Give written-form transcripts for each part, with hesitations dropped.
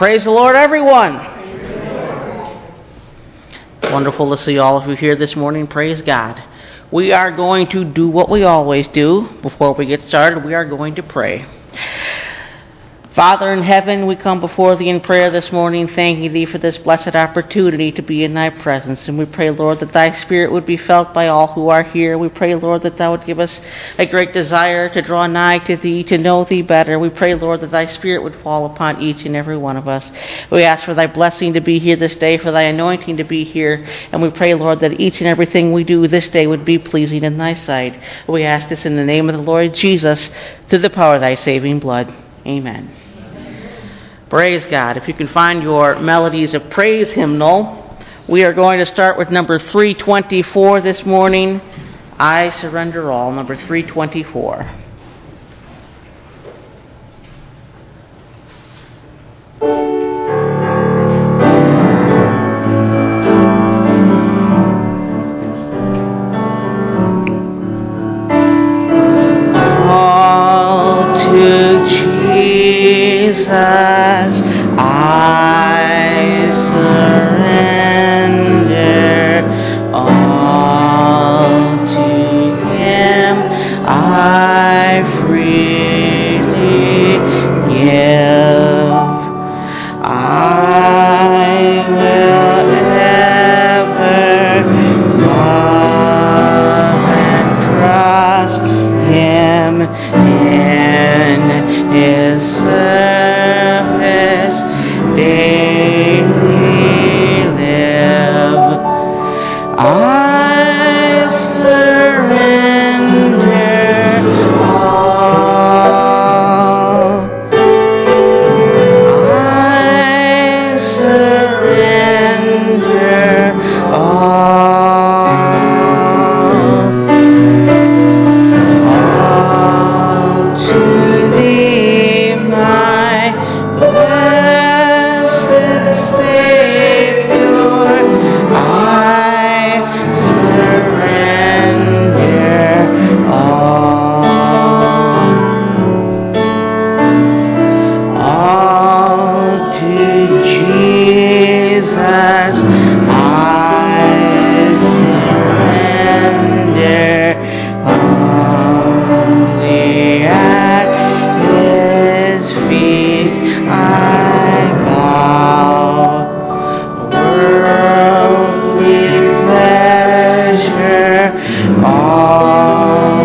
Praise the Lord, everyone. Wonderful to see all of you here this morning. Praise God. We are going to do what we always do. Before we get started, we are going to pray. Father in heaven, we come before thee in prayer this morning, thanking thee for this blessed opportunity to be in thy presence. And we pray, Lord, that thy spirit would be felt by all who are here. We pray, Lord, that thou would give us a great desire to draw nigh to thee, to know thee better. We pray, Lord, that thy spirit would fall upon each and every one of us. We ask for thy blessing to be here this day, for thy anointing to be here. And we pray, Lord, that each and everything we do this day would be pleasing in thy sight. We ask this in the name of the Lord Jesus, through the power of thy saving blood. Amen. Praise God. If you can find your melodies of praise hymnal, we are going to start with number 324 this morning. I Surrender All, number 324. All to Jesus I surrender, all to him I freely give. I will ever love and trust him in his service daily live. I surrender all. I surrender all to thee, my blessed Savior. I surrender all to Jesus. I surrender only at his feet I bow. Worldly pleasure all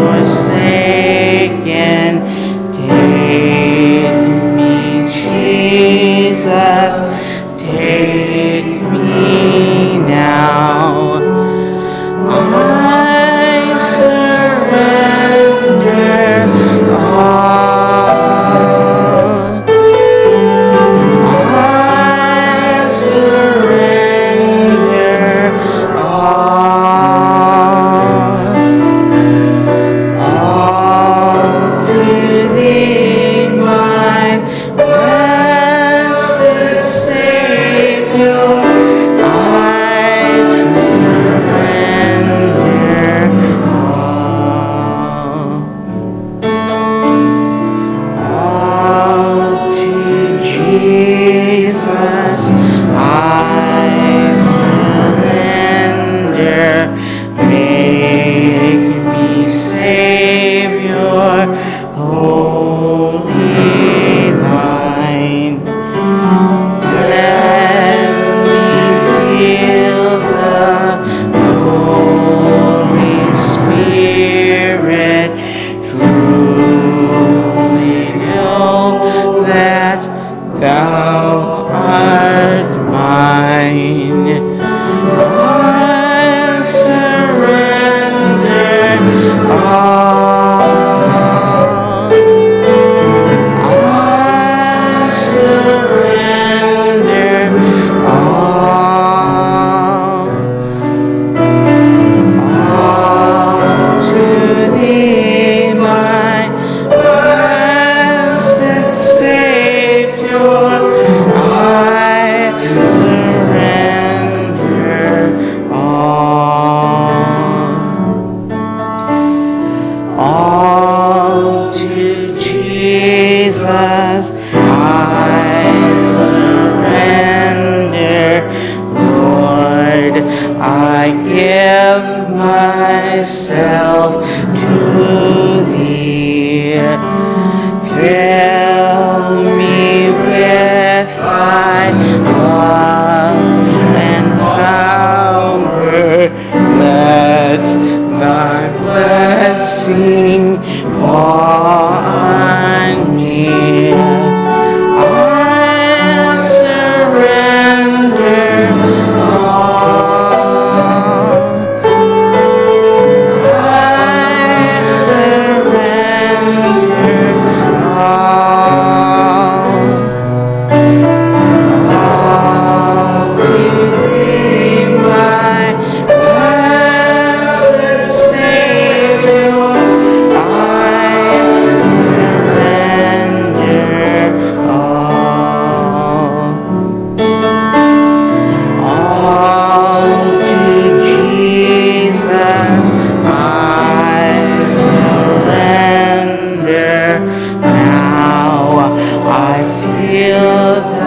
forsaken, take me, Jesus, take me now. I surrender all. I surrender all to thee, my blessed Savior. I surrender all to Jesus. I surrender. Make me Savior, wholly thine. Let me feel the Holy Spirit, truly know that thou art mine. I surrender all. I surrender all to thee, my blessed Savior.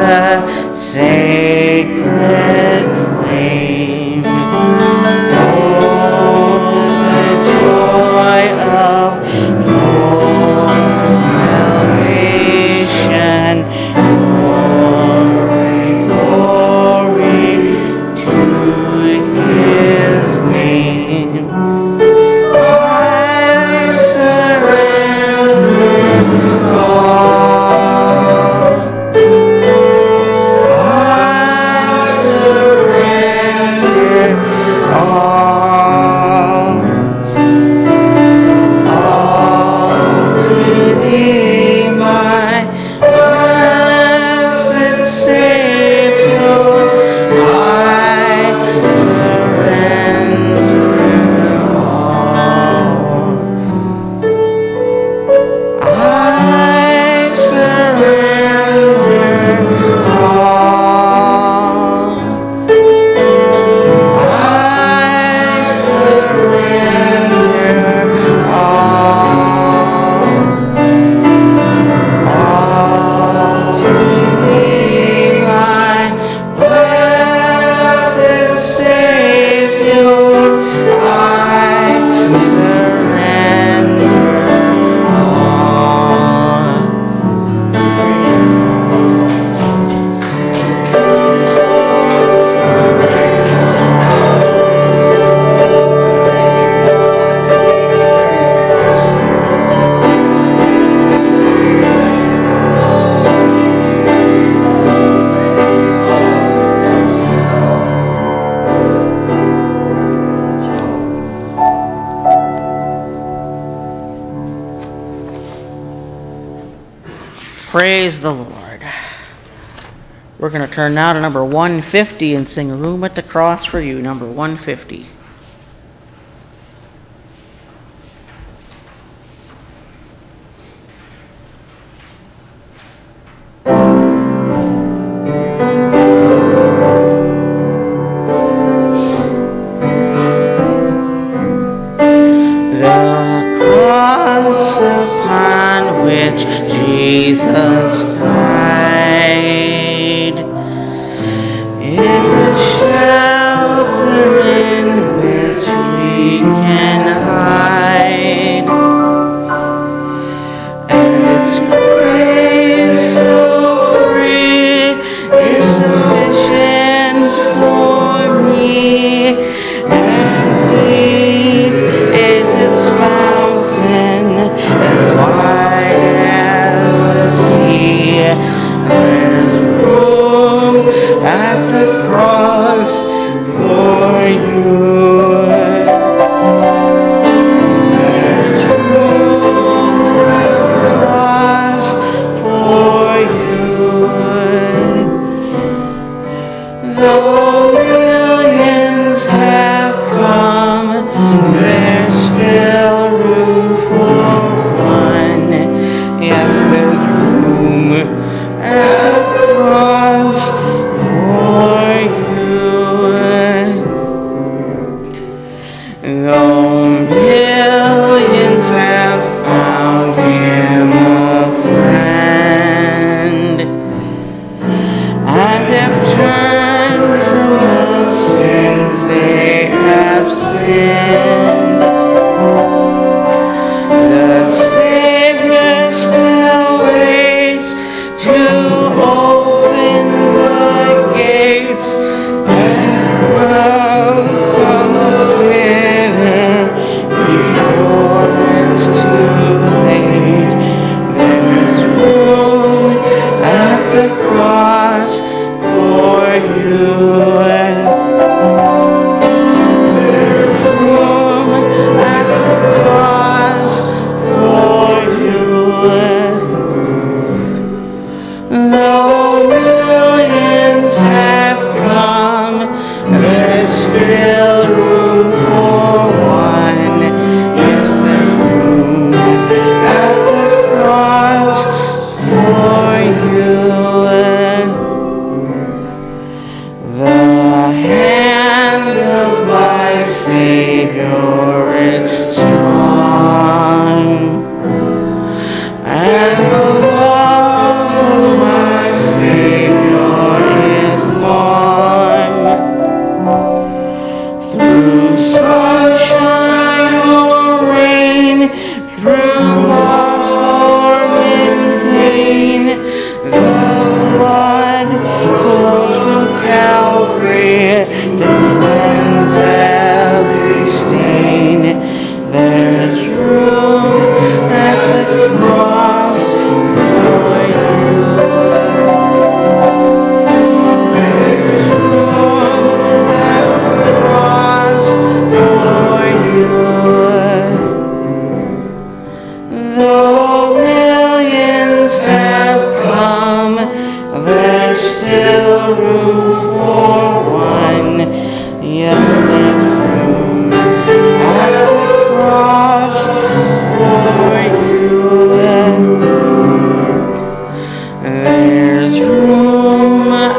sacred flame. Oh, the joy of your salvation, glory to his name. I surrender all. I surrender all to thee, my blessed Savior. I surrender all. I surrender all. I surrender all to thee, my blessed Savior. I surrender all. Praise the Lord. We're going to turn now to number 150 and sing Room at the Cross for You, number 150. The cross upon which Jesus died is a shelter in which we can hide, and its grace so free is sufficient for me, and deep is its fountain, as wide as the sea. There's room at the cross for you. There's room at the cross for you. Though millions have come, there's still room for one. Yes, there's room at the cross for you. Though millions have found him a friend, and have turned from the sins they have sinned, the Savior still waits to open the gates and welcome the sinner before it's too late. There's room at the cross for you. There's room at the cross for you. Though millions have come, there's still room for one. Yes, there's room at the cross for you. The hand of my Savior is strong, and the love of my Savior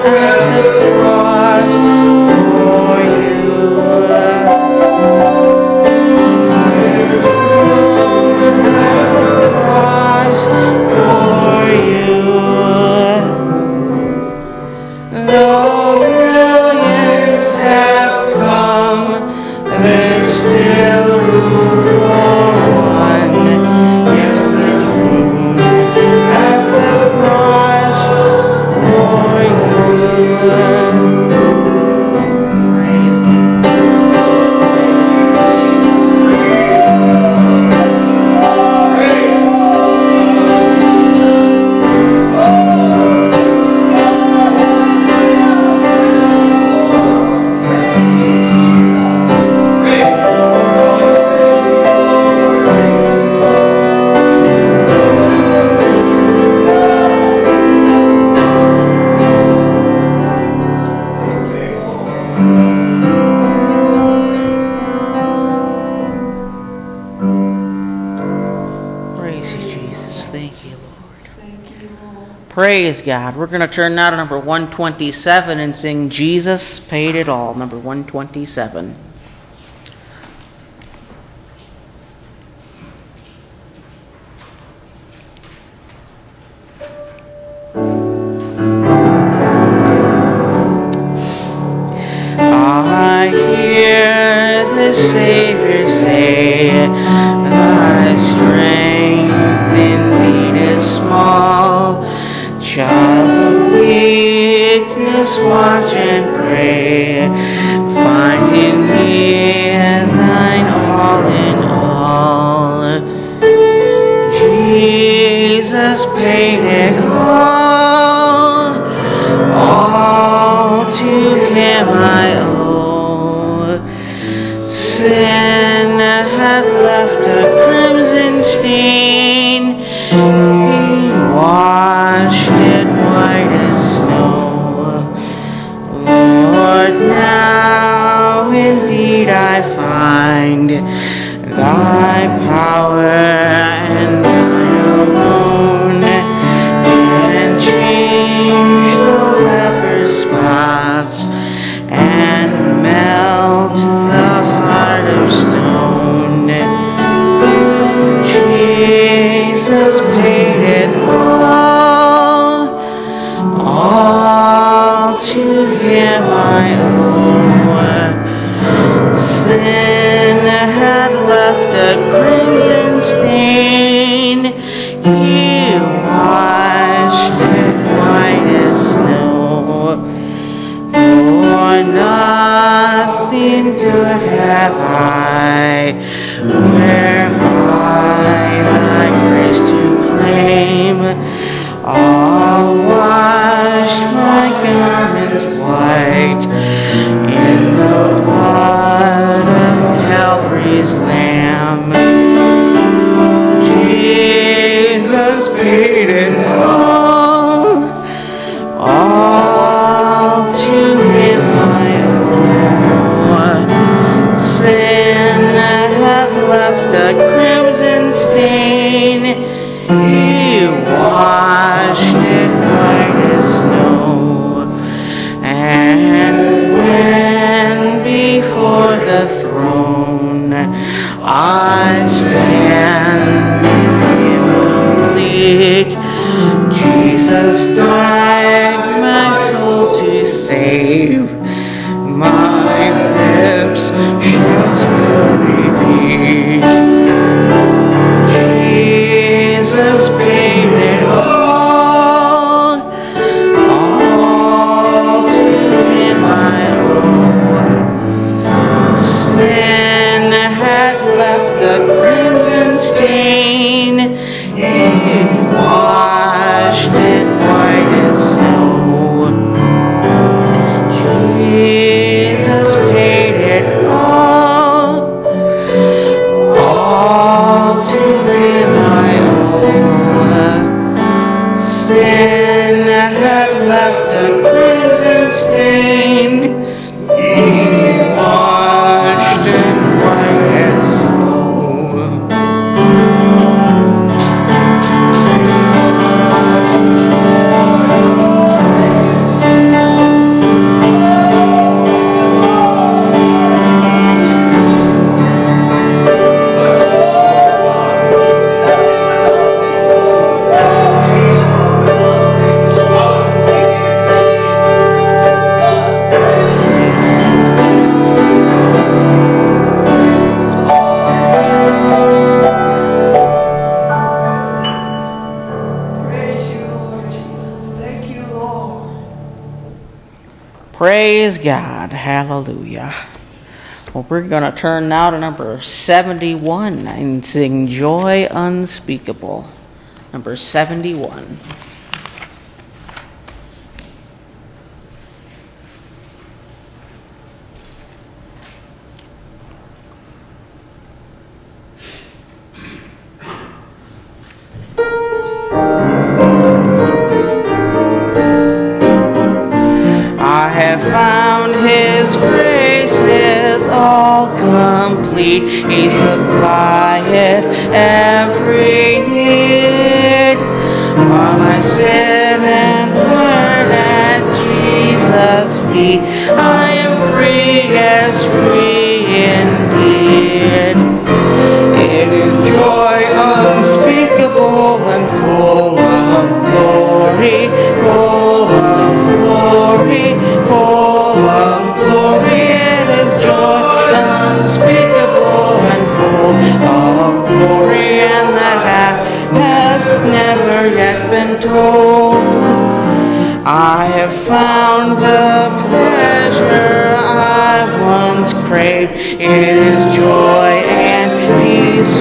Praise God. We're going to turn now to number 127 and sing Jesus Paid It All, number 127. I hear the Savior say, thy strength indeed is small. Child of weakness, watch and pray. Find in me thine all in all. Jesus paid it all. All to him I owe. Sin had left a crimson stain. He washed it white as snow. Lord, now indeed I find thy power and thine alone can change the leper's spots and melt the heart of stone. Jesus paid it all to him I owe. Sin had left a crimson stain. He washed it white as snow. For nothing good have I, whereby thy grace to claim. I'll wash my garments white in the blood of Calvary's Lamb. Jesus paid it all to him I owe. Sin had left a crimson stain. He washed it white as snow. And when before the throne I stand in complete, Jesus died my soul to save. My lips shall still repeat, Jesus paid it all to him I owe. Sin had left a crimson stain. He washed it white as snow. Jesus paid it all to him I owe. Sin had left a crimson stain. He washed it white as snow. Praise God. Hallelujah. Well, we're going to turn now to number 71 and sing Joy Unspeakable. Number 71. I have found His grace is all complete. He supplieth every need. While I sit and learn at Jesus' feet, I am free as free indeed. It is joy unspeakable and full of glory, full of glory, full of glory. It is joy unspeakable and full of glory, and that has never yet been told. I have found the pleasure I once craved. It is joy and peace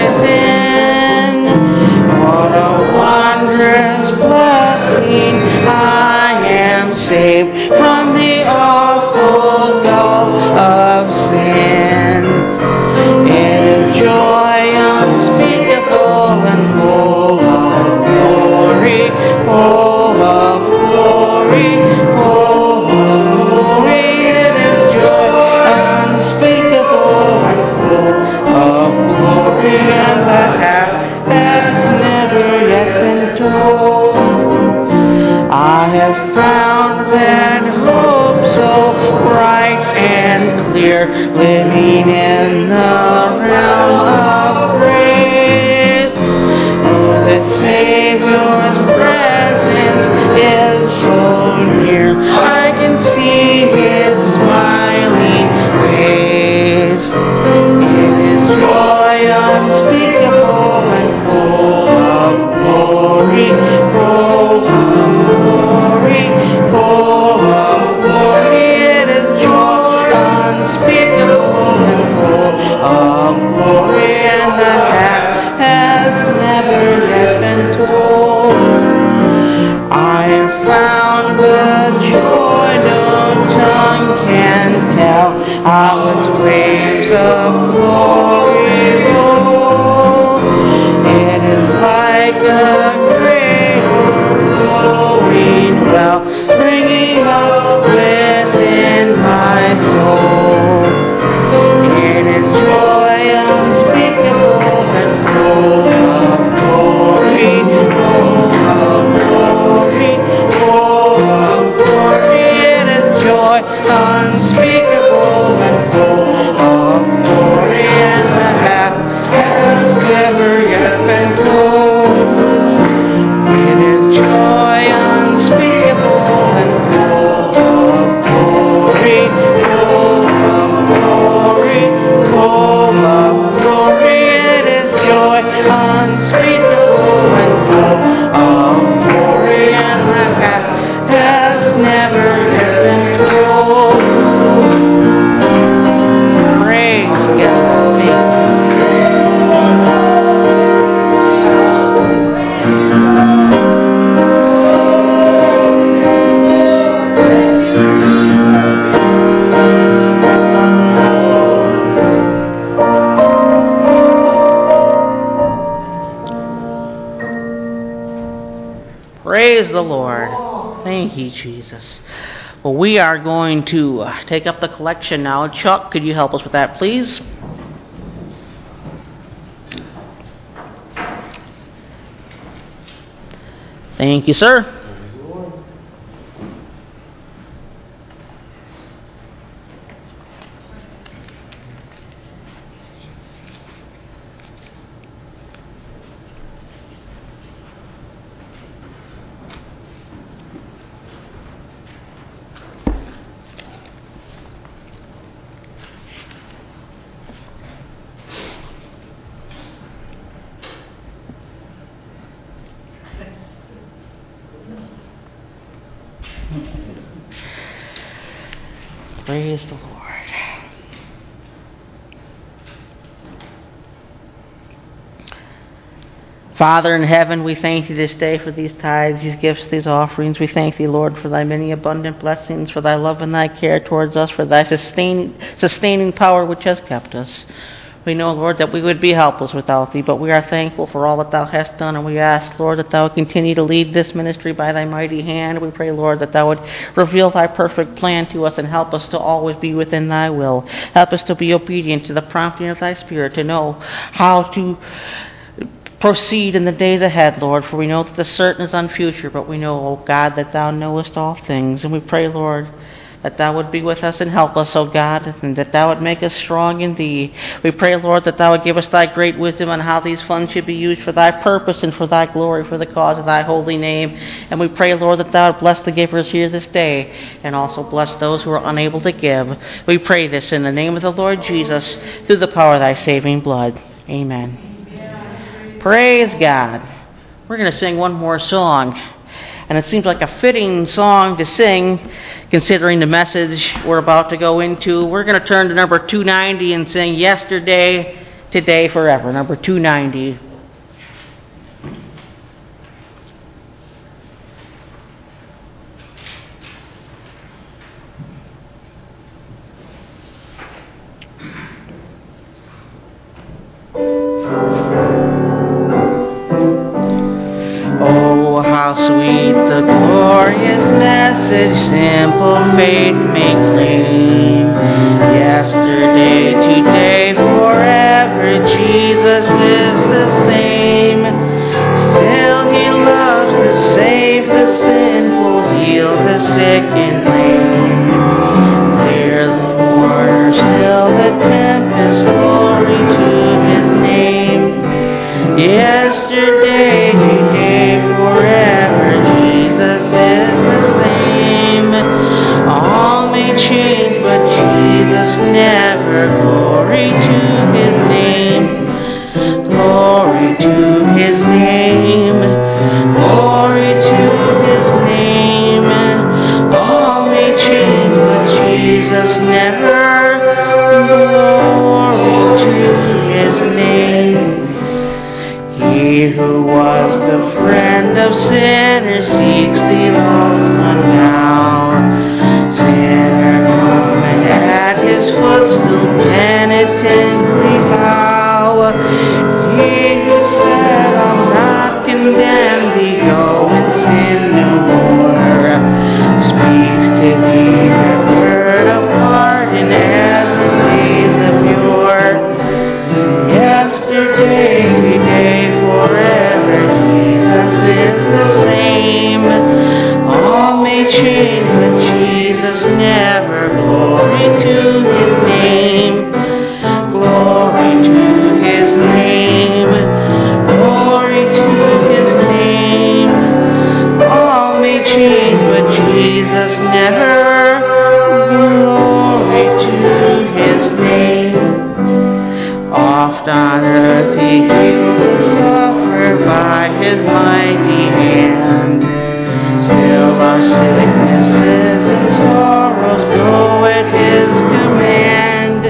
within. What a wondrous blessing! I am saved from the awful gulf of sin. It is joy unspeakable and full of glory, full of glory, full of glory. It is joy unspeakable and full of glory, and the half has never yet been told. I have found that hope so bright and clear, living in the realm of grace. Oh, that Savior's presence is so near, I can see His smiling face. It is joy unspeakable and full of glory, full of glory, full of glory. It is joy unspeakable and full of glory, and the half has never yet been told. I have found the joy no tongue can tell, how its waves of glory roll. It is like a great flowing well, springing up within my soul. It is joy unspeakable and full of glory, full of glory, full of glory. It is joy unspeakable and full of glory, and the half has never yet been told. It is joy unspeakable and full of glory, full of glory, full of glory. It is joy unspeakable and full of glory, and the half has never yet been told. Praise God. Praise the Lord. Thank you, Jesus. Well, we are going to take up the collection now. Chuck, could you help us with that, please? Thank you, sir. Praise the Lord. Father in heaven, we thank you this day for these tithes, these gifts, these offerings. We thank thee, Lord, for thy many abundant blessings, for thy love and thy care towards us, for thy sustaining power which has kept us. We know, Lord, that we would be helpless without thee, but we are thankful for all that thou hast done, and we ask, Lord, that thou would continue to lead this ministry by thy mighty hand. We pray, Lord, that thou would reveal thy perfect plan to us and help us to always be within thy will. Help us to be obedient to the prompting of thy Spirit, to know how to proceed in the days ahead, Lord, for we know that the certain is unfuture, but we know, O God, that thou knowest all things. And we pray, Lord, that thou would be with us and help us, O God, and that thou would make us strong in thee. We pray, Lord, that thou would give us thy great wisdom on how these funds should be used for thy purpose and for thy glory, for the cause of thy holy name. And we pray, Lord, that thou would bless the givers here this day, and also bless those who are unable to give. We pray this in the name of the Lord Jesus, through the power of thy saving blood. Amen. Praise God. We're going to sing one more song, and it seems like a fitting song to sing considering the message we're about to go into. We're going to turn to number 290 and sing Yesterday, Today, Forever. Number 290. Oh, how sweet the glorious message simple faith may claim. Yesterday, today, forever, Jesus is the same. Still he loves to save the sinful, heal the sick and lame. Clear the water, still the tempest, glory to his name. Yesterday, today, forever, Jesus is the same. All may change, but Jesus never. Glory to his name. Glory to his name. Glory to his name. All may change, but Jesus never. Glory to his name. He who was the friend of sinners seeks the lost one now. Sinner, come and at his footstool penitently bow. He who said, I'll not condemn thee, go and sin no more, speaks to thee that word of pardon as in days of yore. Yesterday, today, forever, Jesus is the same. All may change, but Jesus never. Glory to his name. Glory to his name. Glory to his name. All may change, but Jesus never. Glory to his name. Oft on earth he healed the sufferer by his mighty hand. Still our sicknesses and sorrows go at his command.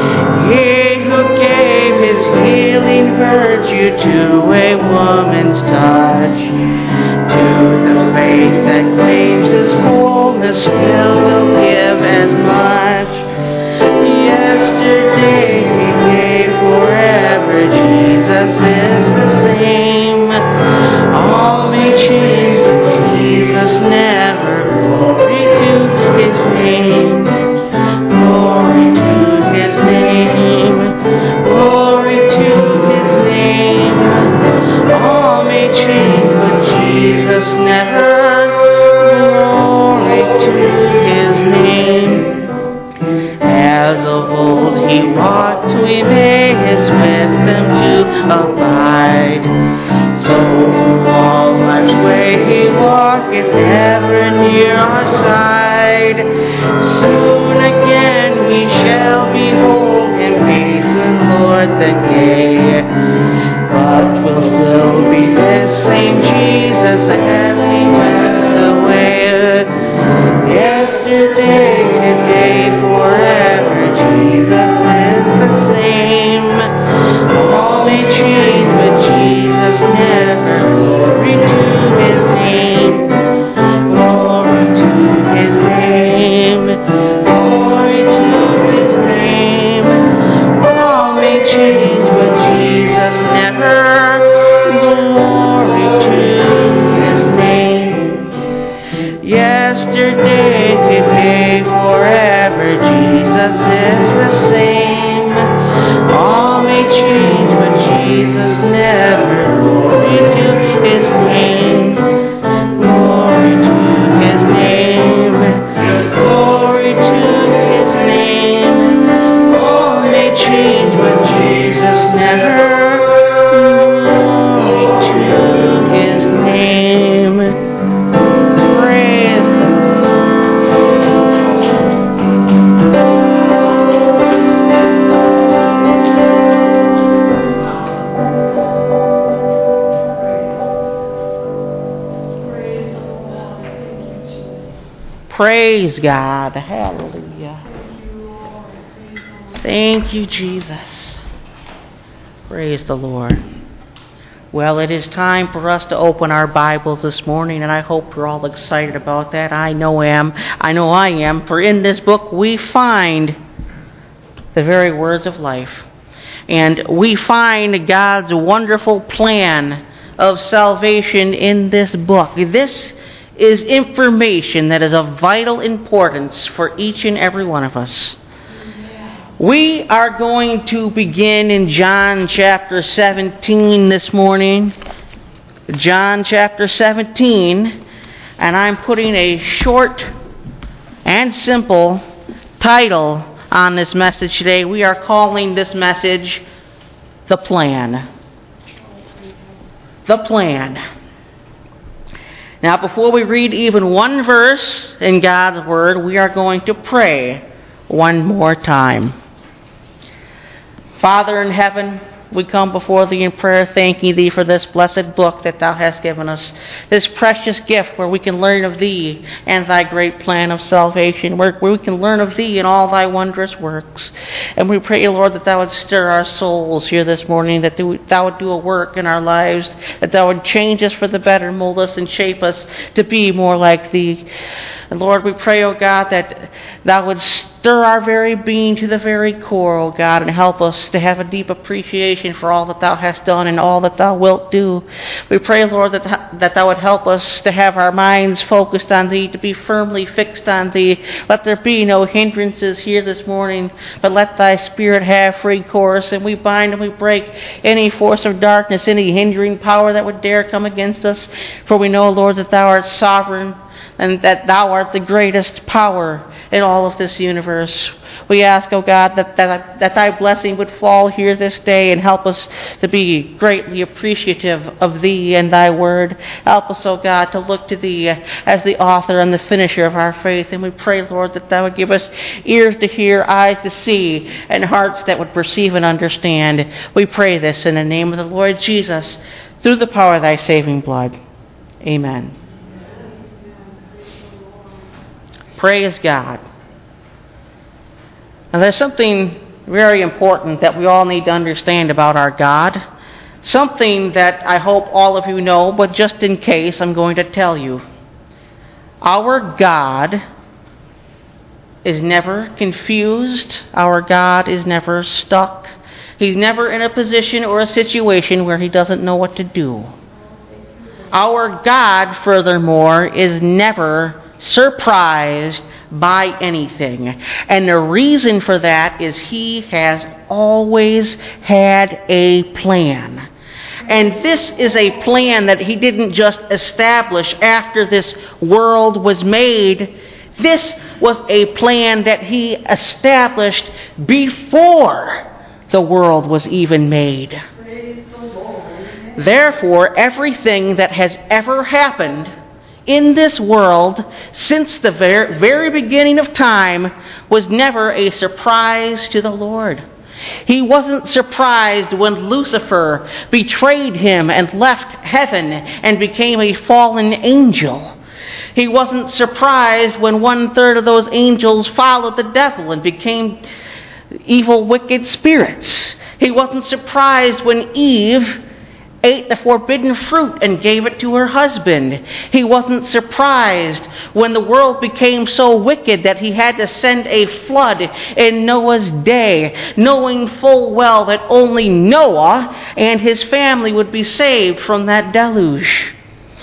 He who gave his healing virtue to a woman's touch, to the faith that claims his fullness, still will give as much. Yesterday, today, forever, Jesus is the same. All may change, but Jesus never. Glory to his name. Glory to his name. Glory to his name. All may change, but Jesus never. Glory to his name. As of old he walked, we may his with them to abide. So through all life's way he walketh, ever near our side. Soon again we shall behold him, hasten, Lord, the day. But we'll still be this same Jesus as he went away. Yesterday, today, yesterday, today, forever. Jesus is the same. All may change, but Jesus never. Glory to his name. Glory to his name. Glory to his name. All may change, but Jesus never. Praise God. Hallelujah. Thank you, Jesus. Praise the Lord. Well, it is time for us to open our Bibles this morning, and I hope you're all excited about that. I know I am. For in this book we find the very words of life. And we find God's wonderful plan of salvation in this book. This is information that is of vital importance for each and every one of us. We are going to begin in John chapter 17 this morning. John chapter 17, and I'm putting a short and simple title on this message today. We are calling this message The Plan. The Plan. Now, before we read even one verse in God's Word, we are going to pray one more time. Father in heaven, we come before Thee in prayer, thanking Thee for this blessed book that Thou hast given us, this precious gift where we can learn of Thee and Thy great plan of salvation, where we can learn of Thee and all Thy wondrous works. And we pray, Lord, that Thou would stir our souls here this morning, that Thou would do a work in our lives, that Thou would change us for the better, mold us and shape us to be more like Thee. And Lord, we pray, O God, that Thou would stir our very being to the very core, O God, and help us to have a deep appreciation for all that Thou hast done and all that Thou wilt do. We pray, Lord, that Thou would help us to have our minds focused on Thee, to be firmly fixed on Thee. Let there be no hindrances here this morning, but let Thy Spirit have free course, and we bind and we break any force of darkness, any hindering power that would dare come against us. For we know, Lord, that Thou art sovereign, and that Thou art the greatest power in all of this universe. We ask, O God, that Thy blessing would fall here this day and help us to be greatly appreciative of Thee and Thy word. Help us, O God, to look to Thee as the author and the finisher of our faith. And we pray, Lord, that Thou would give us ears to hear, eyes to see, and hearts that would perceive and understand. We pray this in the name of the Lord Jesus, through the power of Thy saving blood. Amen. Praise God. Now, there's something very important that we all need to understand about our God. Something that I hope all of you know, but just in case, I'm going to tell you. Our God is never confused. Our God is never stuck. He's never in a position or a situation where He doesn't know what to do. Our God, furthermore, is never surprised by anything. And the reason for that is He has always had a plan. And this is a plan that He didn't just establish after this world was made. This was a plan that He established before the world was even made. Therefore, everything that has ever happened in this world since the very beginning of time was never a surprise to the Lord. He wasn't surprised when Lucifer betrayed Him and left heaven and became a fallen angel. He wasn't surprised when 1/3 of those angels followed the devil and became evil, wicked spirits. He wasn't surprised when Eve ate the forbidden fruit and gave it to her husband. He wasn't surprised when the world became so wicked that He had to send a flood in Noah's day, knowing full well that only Noah and his family would be saved from that deluge.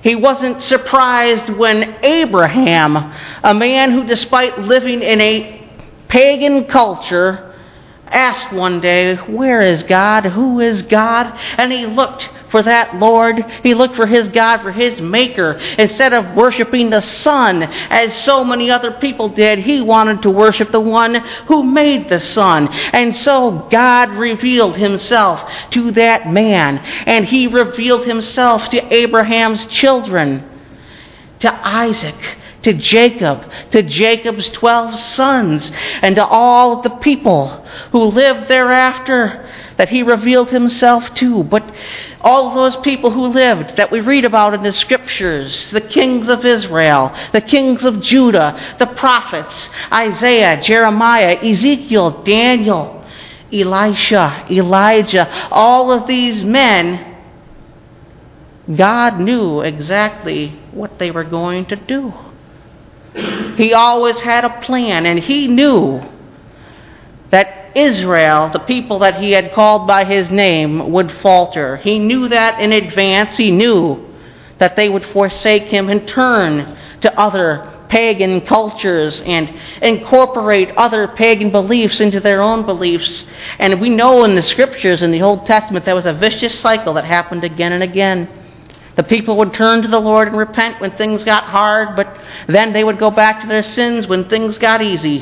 He wasn't surprised when Abraham, a man who despite living in a pagan culture, asked one day, "Where is God? Who is God?" And he looked for that Lord. He looked for his God, for his maker. Instead of worshiping the sun, as so many other people did, he wanted to worship the one who made the sun. And so God revealed himself to that man. And he revealed himself to Abraham's children, to Isaac, to Jacob's 12 sons, and to all of the people who lived thereafter that he revealed himself to. But all of those people who lived that we read about in the scriptures, the kings of Israel, the kings of Judah, the prophets, Isaiah, Jeremiah, Ezekiel, Daniel, Elisha, Elijah, all of these men, God knew exactly what they were going to do. He always had a plan, and he knew that Israel, the people that he had called by his name, would falter. He knew that in advance. He knew that they would forsake him and turn to other pagan cultures and incorporate other pagan beliefs into their own beliefs. And we know in the scriptures in the Old Testament that was a vicious cycle that happened again and again. The people would turn to the Lord and repent when things got hard, but then they would go back to their sins when things got easy.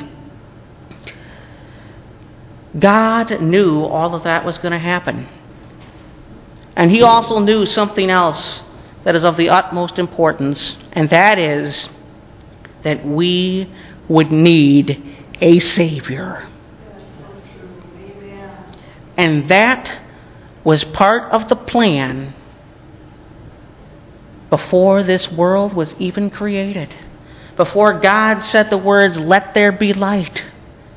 God knew all of that was going to happen. And he also knew something else that is of the utmost importance, and that is that we would need a Savior. And that was part of the plan before this world was even created. Before God said the words, "Let there be light,"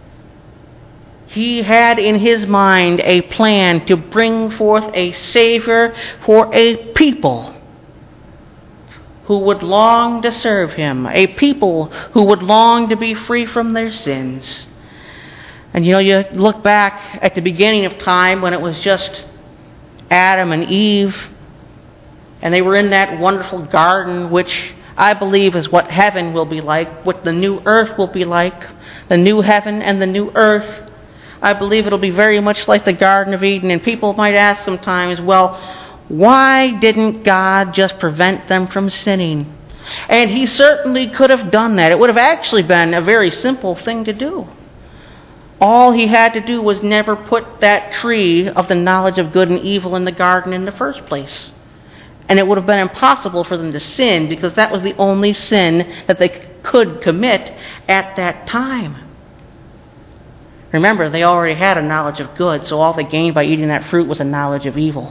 he had in his mind a plan to bring forth a Savior for a people who would long to serve him, a people who would long to be free from their sins. And you look back at the beginning of time when it was just Adam and Eve, and they were in that wonderful garden, which I believe is what heaven will be like, what the new earth will be like, the new heaven and the new earth. I believe it'll be very much like the Garden of Eden. And people might ask sometimes, well, why didn't God just prevent them from sinning? And he certainly could have done that. It would have actually been a very simple thing to do. All he had to do was never put that tree of the knowledge of good and evil in the garden in the first place. And it would have been impossible for them to sin, because that was the only sin that they could commit at that time. Remember, they already had a knowledge of good, so all they gained by eating that fruit was a knowledge of evil.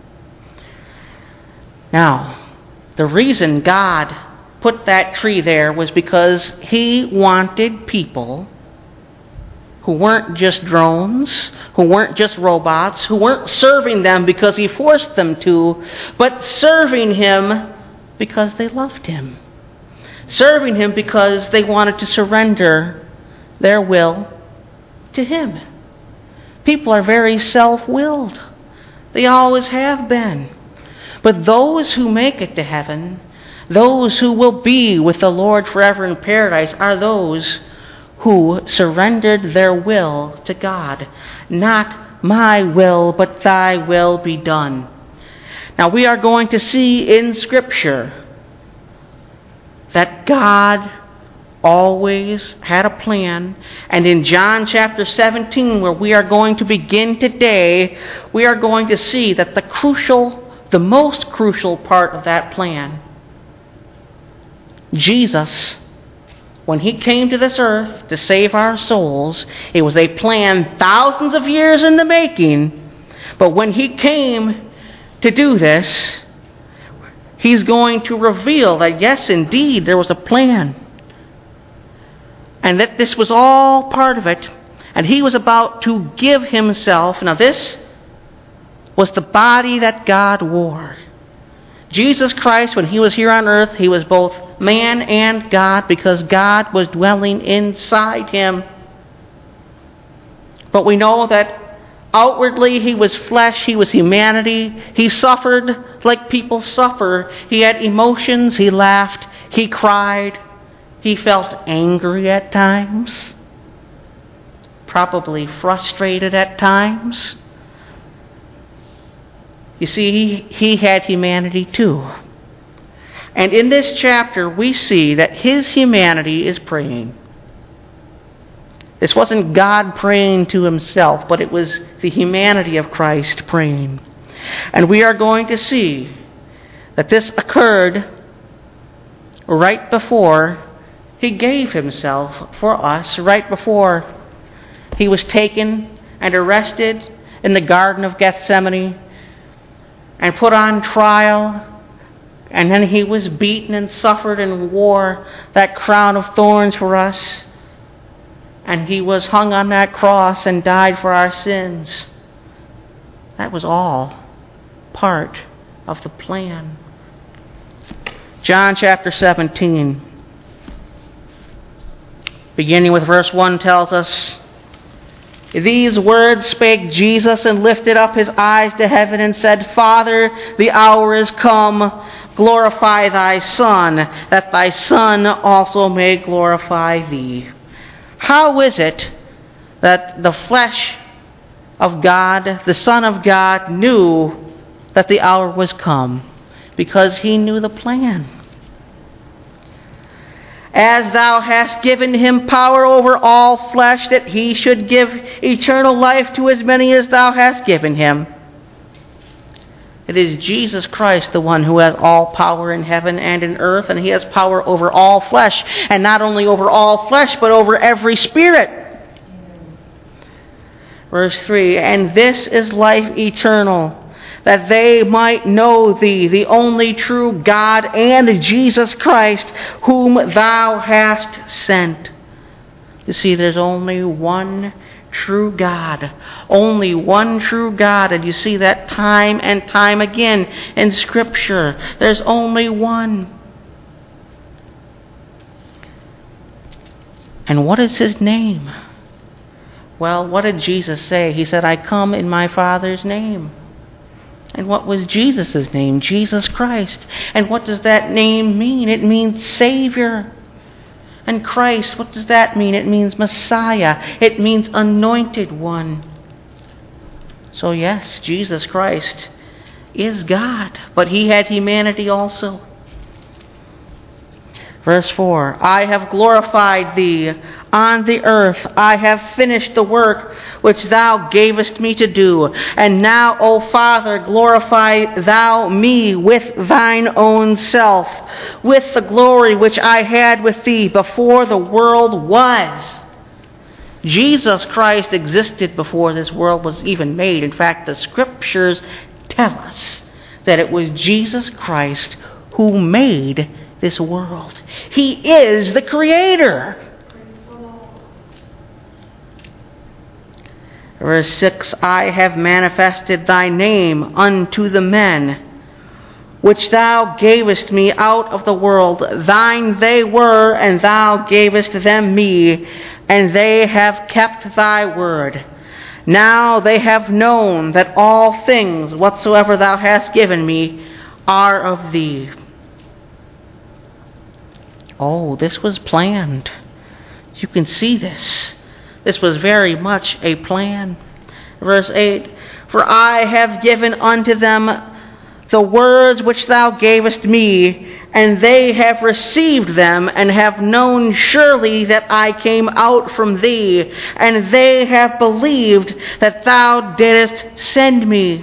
Now, the reason God put that tree there was because he wanted people who weren't just drones, who weren't just robots, who weren't serving them because he forced them to, but serving him because they loved him. Serving him because they wanted to surrender their will to him. People are very self-willed. They always have been. But those who make it to heaven, those who will be with the Lord forever in paradise, are those who surrendered their will to God. Not my will, but thy will be done. Now we are going to see in Scripture that God always had a plan. And in John chapter 17, where we are going to begin today, we are going to see that the most crucial part of that plan, Jesus, when he came to this earth to save our souls, it was a plan thousands of years in the making. But when he came to do this, he's going to reveal that yes, indeed, there was a plan. And that this was all part of it. And he was about to give himself. Now this was the body that God wore. Jesus Christ, when he was here on earth, he was both man and God, because God was dwelling inside him. But we know that outwardly he was flesh, he was humanity. He suffered like people suffer. He had emotions. He laughed. He cried. He felt angry at times. Probably frustrated at times. You see, he had humanity too. And in this chapter, we see that his humanity is praying. This wasn't God praying to himself, but it was the humanity of Christ praying. And we are going to see that this occurred right before he gave himself for us, right before he was taken and arrested in the Garden of Gethsemane and put on trial. And then he was beaten and suffered and wore that crown of thorns for us. And he was hung on that cross and died for our sins. That was all part of the plan. John chapter 17, beginning with verse 1, tells us, "These words spake Jesus, and lifted up his eyes to heaven, and said, Father, the hour is come. Glorify thy Son, that thy Son also may glorify thee." How is it that the flesh of God, the Son of God, knew that the hour was come? Because he knew the plan. "As thou hast given him power over all flesh, that he should give eternal life to as many as thou hast given him." It is Jesus Christ, the one who has all power in heaven and in earth, and he has power over all flesh, and not only over all flesh, but over every spirit. Verse 3, "And this is life eternal, that they might know thee, the only true God, and Jesus Christ, whom thou hast sent." You see, there's only one true God. Only one true God. And you see that time and time again in Scripture. There's only one. And what is his name? Well, what did Jesus say? He said, "I come in my Father's name." And what was Jesus' name? Jesus Christ. And what does that name mean? It means Savior. And Christ, what does that mean? It means Messiah. It means Anointed One. So yes, Jesus Christ is God, but he had humanity also. Verse 4, "I have glorified thee on the earth. I have finished the work which thou gavest me to do. And now, O Father, glorify thou me with thine own self, with the glory which I had with thee before the world was." Jesus Christ existed before this world was even made. In fact, the Scriptures tell us that it was Jesus Christ who made this world. He is the Creator. Verse 6, "I have manifested thy name unto the men, which thou gavest me out of the world. Thine they were, and thou gavest them me, and they have kept thy word. Now they have known that all things whatsoever thou hast given me are of thee." Oh, this was planned. You can see this. This was very much a plan. Verse 8, "For I have given unto them the words which thou gavest me, and they have received them, and have known surely that I came out from thee, and they have believed that thou didst send me."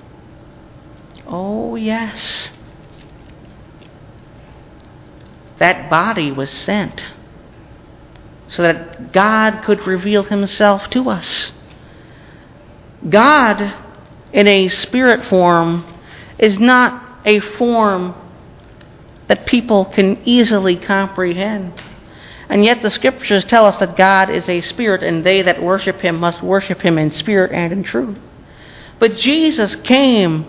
Oh, yes. That body was sent so that God could reveal himself to us. God, in a spirit form, is not a form that people can easily comprehend. And yet the Scriptures tell us that God is a spirit, and they that worship him must worship him in spirit and in truth. But Jesus came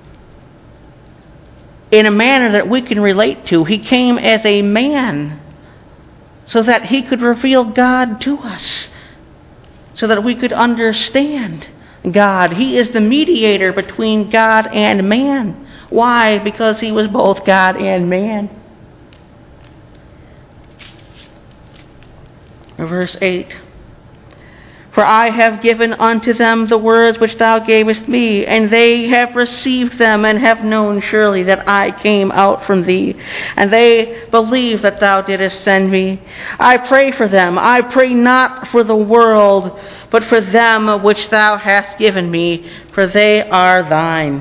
in a manner that we can relate to. He came as a man so that he could reveal God to us, so that we could understand God. He is the mediator between God and man. Why? Because he was both God and man. Verse 8. For I have given unto them the words which thou gavest me, and they have received them, and have known surely that I came out from thee, and they believe that thou didst send me. I pray for them. I pray not for the world, but for them which thou hast given me, for they are thine.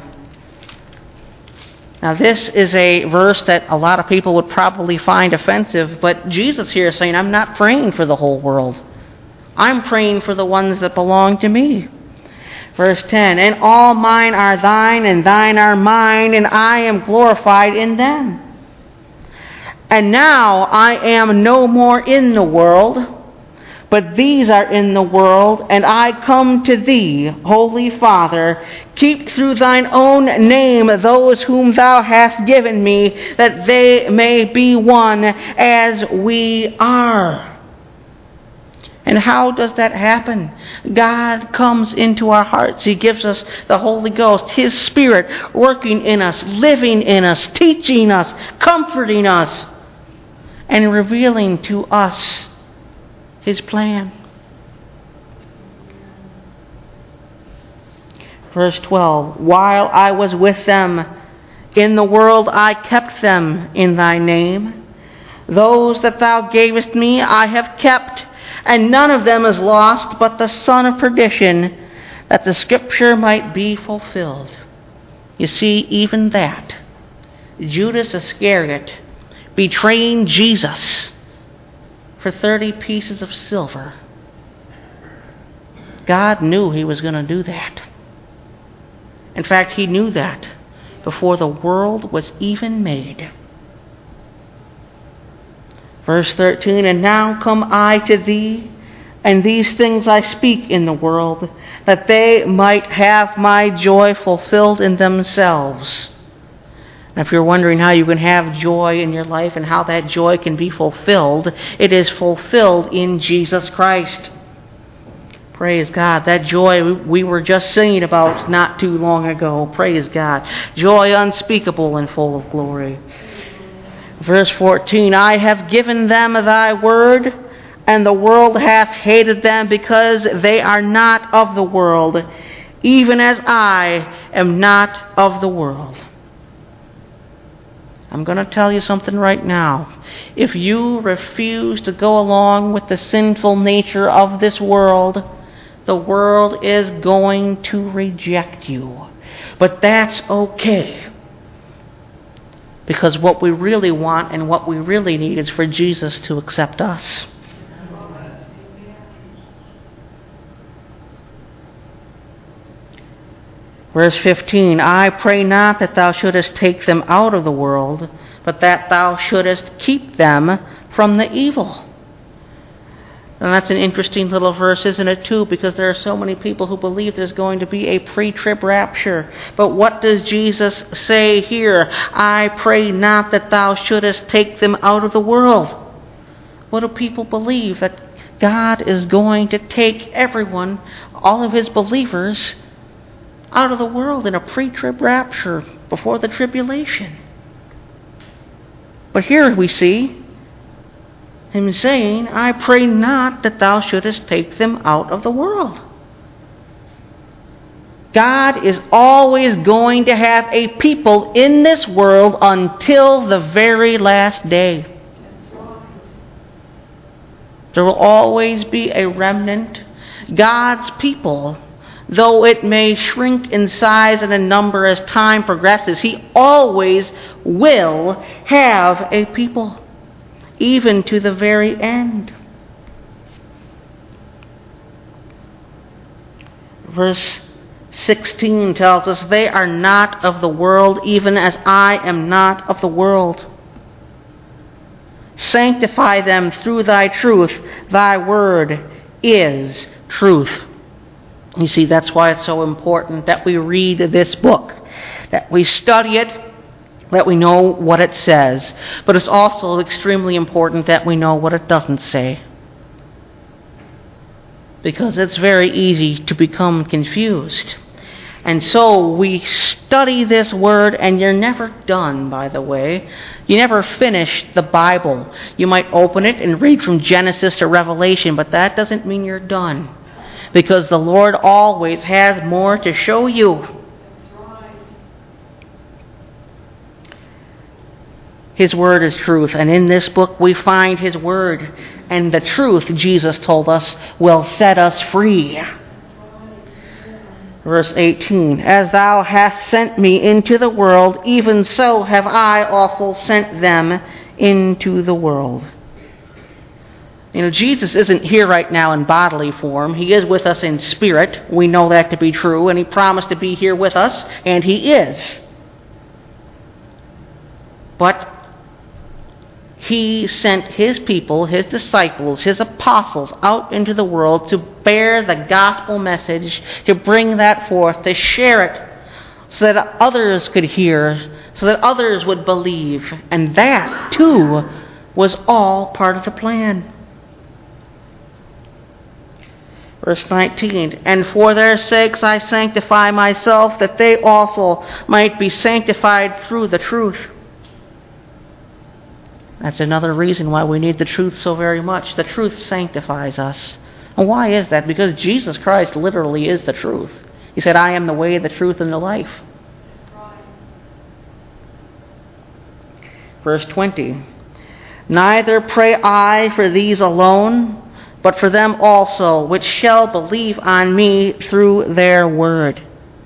Now this is a verse that a lot of people would probably find offensive, but Jesus here is saying, I'm not praying for the whole world. I'm praying for the ones that belong to me. Verse 10, and all mine are thine, and thine are mine, and I am glorified in them. And now I am no more in the world, but these are in the world, and I come to thee, Holy Father. Keep through thine own name those whom thou hast given me, that they may be one as we are. And how does that happen? God comes into our hearts. He gives us the Holy Ghost, His Spirit working in us, living in us, teaching us, comforting us, and revealing to us His plan. Verse 12, while I was with them in the world, I kept them in thy name. Those that thou gavest me I have kept, and none of them is lost but the son of perdition, that the scripture might be fulfilled. You see, even that, Judas Iscariot betraying Jesus for 30 pieces of silver. God knew he was going to do that. In fact, he knew that before the world was even made. Verse 13, and now come I to thee, and these things I speak in the world, that they might have my joy fulfilled in themselves. And if you're wondering how you can have joy in your life and how that joy can be fulfilled, it is fulfilled in Jesus Christ. Praise God. That joy we were just singing about not too long ago. Praise God. Joy unspeakable and full of glory. Verse 14, I have given them thy word, and the world hath hated them, because they are not of the world, even as I am not of the world. I'm going to tell you something right now. If you refuse to go along with the sinful nature of this world, the world is going to reject you. But that's okay. Because what we really want and what we really need is for Jesus to accept us. Verse 15, I pray not that thou shouldest take them out of the world, but that thou shouldest keep them from the evil. And that's an interesting little verse, isn't it, too? Because there are so many people who believe there's going to be a pre-trib rapture. But what does Jesus say here? I pray not that thou shouldest take them out of the world. What do people believe? That God is going to take everyone, all of His believers, out of the world in a pre-trib rapture before the tribulation. But here we see Him saying, I pray not that thou shouldest take them out of the world. God is always going to have a people in this world until the very last day. There will always be a remnant. God's people, though it may shrink in size and in number as time progresses, He always will have a people, even to the very end. Verse 16 tells us, they are not of the world, even as I am not of the world. Sanctify them through thy truth. Thy word is truth. You see, that's why it's so important that we read this book, that we study it, that we know what it says. But it's also extremely important that we know what it doesn't say. Because it's very easy to become confused. And so we study this word, and you're never done, by the way. You never finish the Bible. You might open it and read from Genesis to Revelation, but that doesn't mean you're done. Because the Lord always has more to show you. His word is truth, and in this book we find His word. And the truth, Jesus told us, will set us free. Verse 18, as thou hast sent me into the world, even so have I also sent them into the world. You know, Jesus isn't here right now in bodily form. He is with us in spirit. We know that to be true, and He promised to be here with us, and He is. But He sent His people, His disciples, His apostles out into the world to bear the gospel message, to bring that forth, to share it so that others could hear, so that others would believe. And that, too, was all part of the plan. Verse 19, and for their sakes I sanctify myself, that they also might be sanctified through the truth. That's another reason why we need the truth so very much. The truth sanctifies us. And why is that? Because Jesus Christ literally is the truth. He said, I am the way, the truth, and the life. Verse 20, neither pray I for these alone, but for them also which shall believe on me through their word.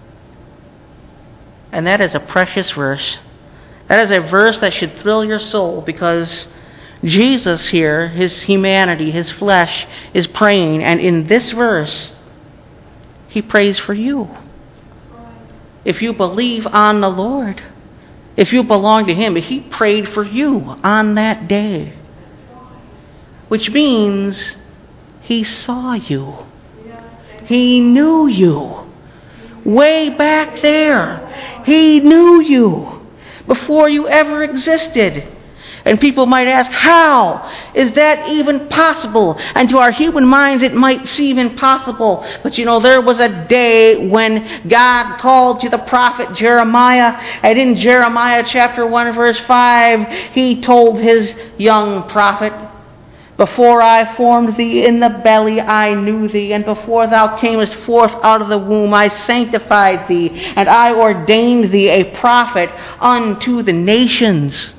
And that is a precious verse. That is a verse that should thrill your soul, because Jesus here, His humanity, His flesh, is praying. And in this verse, He prays for you. If you believe on the Lord, if you belong to Him, He prayed for you on that day. Which means He saw you. He knew you. Way back there, He knew you before you ever existed. And people might ask, how is that even possible? And to our human minds it might seem impossible. But you know, there was a day when God called to the prophet Jeremiah. And in Jeremiah chapter 1 verse 5, He told His young prophet, before I formed thee in the belly, I knew thee. And before thou camest forth out of the womb, I sanctified thee. And I ordained thee a prophet unto the nations.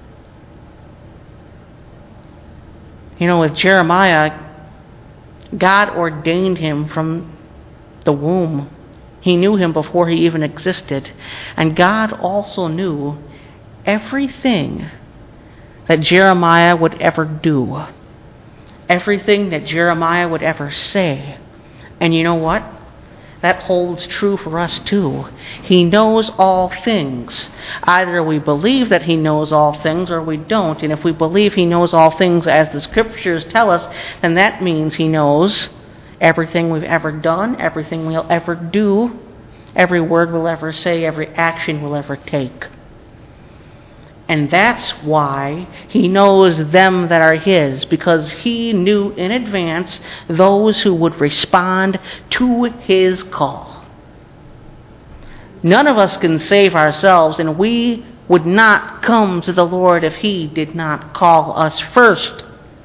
You know, with Jeremiah, God ordained him from the womb. He knew him before he even existed. And God also knew everything that Jeremiah would ever do. Everything that Jeremiah would ever say. And you know what? That holds true for us too. He knows all things. Either we believe that He knows all things or we don't. And if we believe He knows all things as the Scriptures tell us, then that means He knows everything we've ever done, everything we'll ever do, every word we'll ever say, every action we'll ever take. And that's why He knows them that are His, because He knew in advance those who would respond to His call. None of us can save ourselves, and we would not come to the Lord if He did not call us first.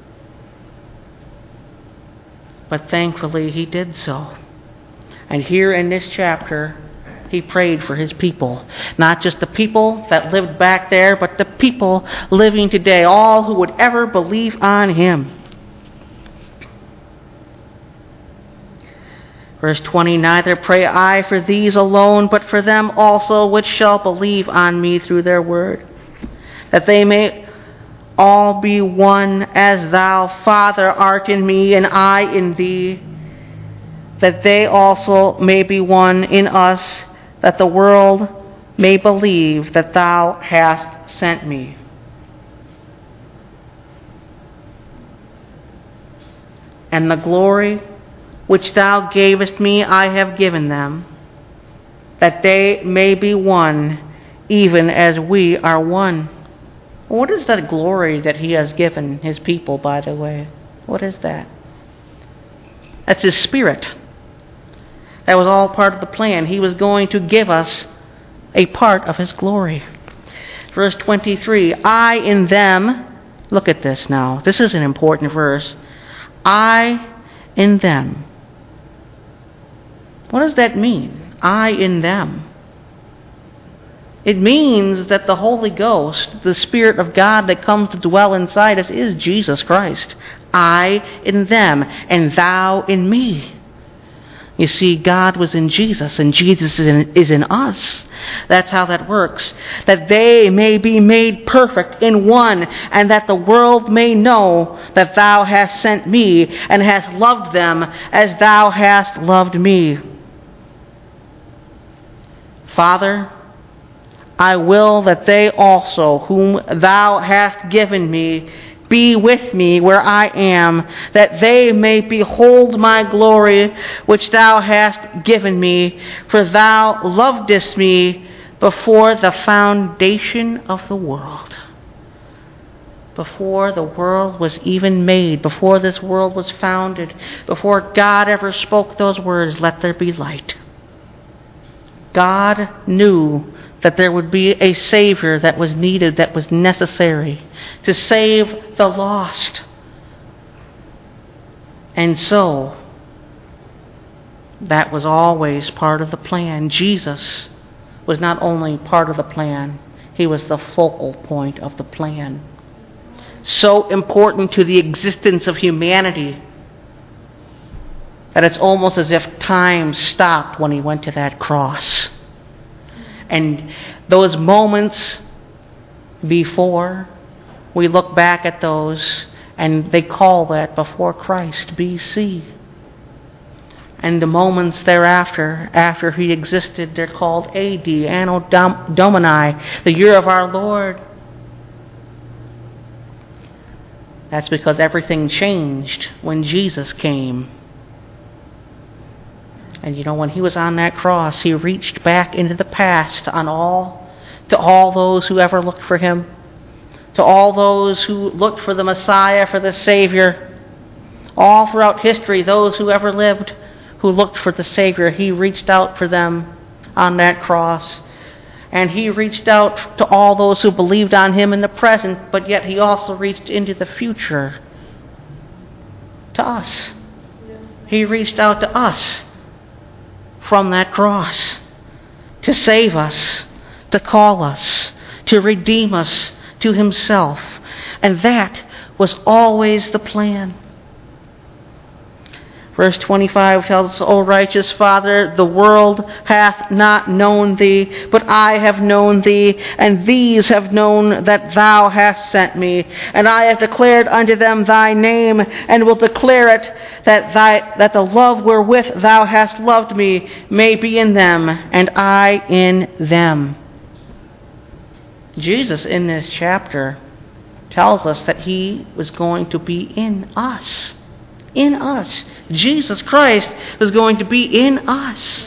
But thankfully He did so. And here in this chapter, He prayed for His people. Not just the people that lived back there, but the people living today, all who would ever believe on Him. Verse 20, neither pray I for these alone, but for them also which shall believe on me through their word, that they may all be one, as thou, Father, art in me, and I in thee, that they also may be one in us, that the world may believe that thou hast sent me. And the glory which thou gavest me I have given them, that they may be one, even as we are one. What is that glory that He has given His people, by the way? What is that? That's His Spirit. That was all part of the plan. He was going to give us a part of his glory. Verse 23, I in them, look at this now. This is an important verse. I in them. What does that mean? I in them. It means that the Holy Ghost, the Spirit of God that comes to dwell inside us, is Jesus Christ. I in them, and thou in me. You see, God was in Jesus, and Jesus is in us. That's how that works. That they may be made perfect in one, and that the world may know that thou hast sent me, and hast loved them as thou hast loved me. Father, I will that they also, whom thou hast given me, be with me where I am, that they may behold my glory which thou hast given me, for thou lovedest me before the foundation of the world. Before the world was even made, before this world was founded, before God ever spoke those words, let there be light. God knew that there would be a Savior that was needed, that was necessary to save the lost. And so, that was always part of the plan. Jesus was not only part of the plan, he was the focal point of the plan. So important to the existence of humanity that it's almost as if time stopped when he went to that cross. And those moments before, we look back at those, and they call that before Christ, BC. And the moments thereafter, after he existed, they're called AD, Anno Domini, the year of our Lord. That's because everything changed when Jesus came. And you know, when he was on that cross, he reached back into the past to all those who ever looked for him, to all those who looked for the Messiah, for the Savior. All throughout history, those who ever lived who looked for the Savior, he reached out for them on that cross. And he reached out to all those who believed on him in the present, but yet he also reached into the future to us. He reached out to us from that cross to save us, to call us, to redeem us to himself. And that was always the plan. Verse 25 tells us, O righteous Father, the world hath not known thee, but I have known thee, and these have known that thou hast sent me. And I have declared unto them thy name, and will declare it, that the love wherewith thou hast loved me may be in them, and I in them. Jesus, in this chapter, tells us that he was going to be in us. In us. Jesus Christ was going to be in us.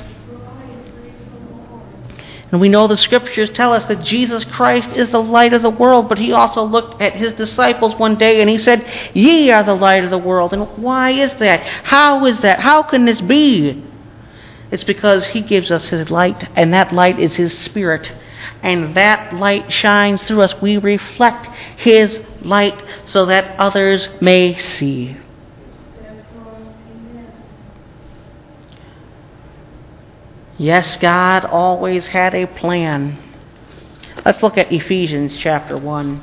And we know the scriptures tell us that Jesus Christ is the light of the world, but he also looked at his disciples one day and he said, ye are the light of the world. And why is that? How is that? How can this be? It's because he gives us his light, and that light is his Spirit. And that light shines through us. We reflect his light so that others may see. Yes, God always had a plan. Let's look at Ephesians chapter 1.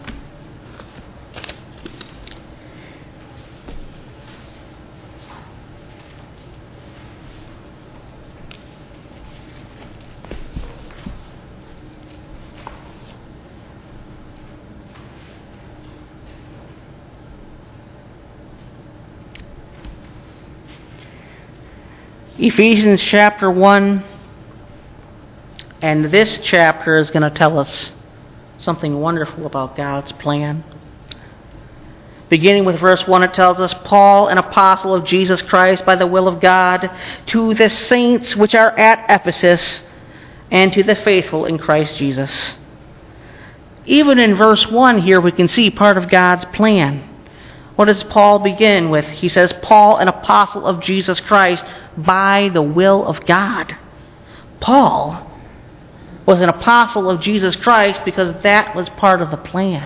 Ephesians chapter 1. And this chapter is going to tell us something wonderful about God's plan. Beginning with verse 1, it tells us, Paul, an apostle of Jesus Christ by the will of God, to the saints which are at Ephesus, and to the faithful in Christ Jesus. Even in verse 1 here, we can see part of God's plan. What does Paul begin with? He says, Paul, an apostle of Jesus Christ by the will of God. Paul was an apostle of Jesus Christ because that was part of the plan.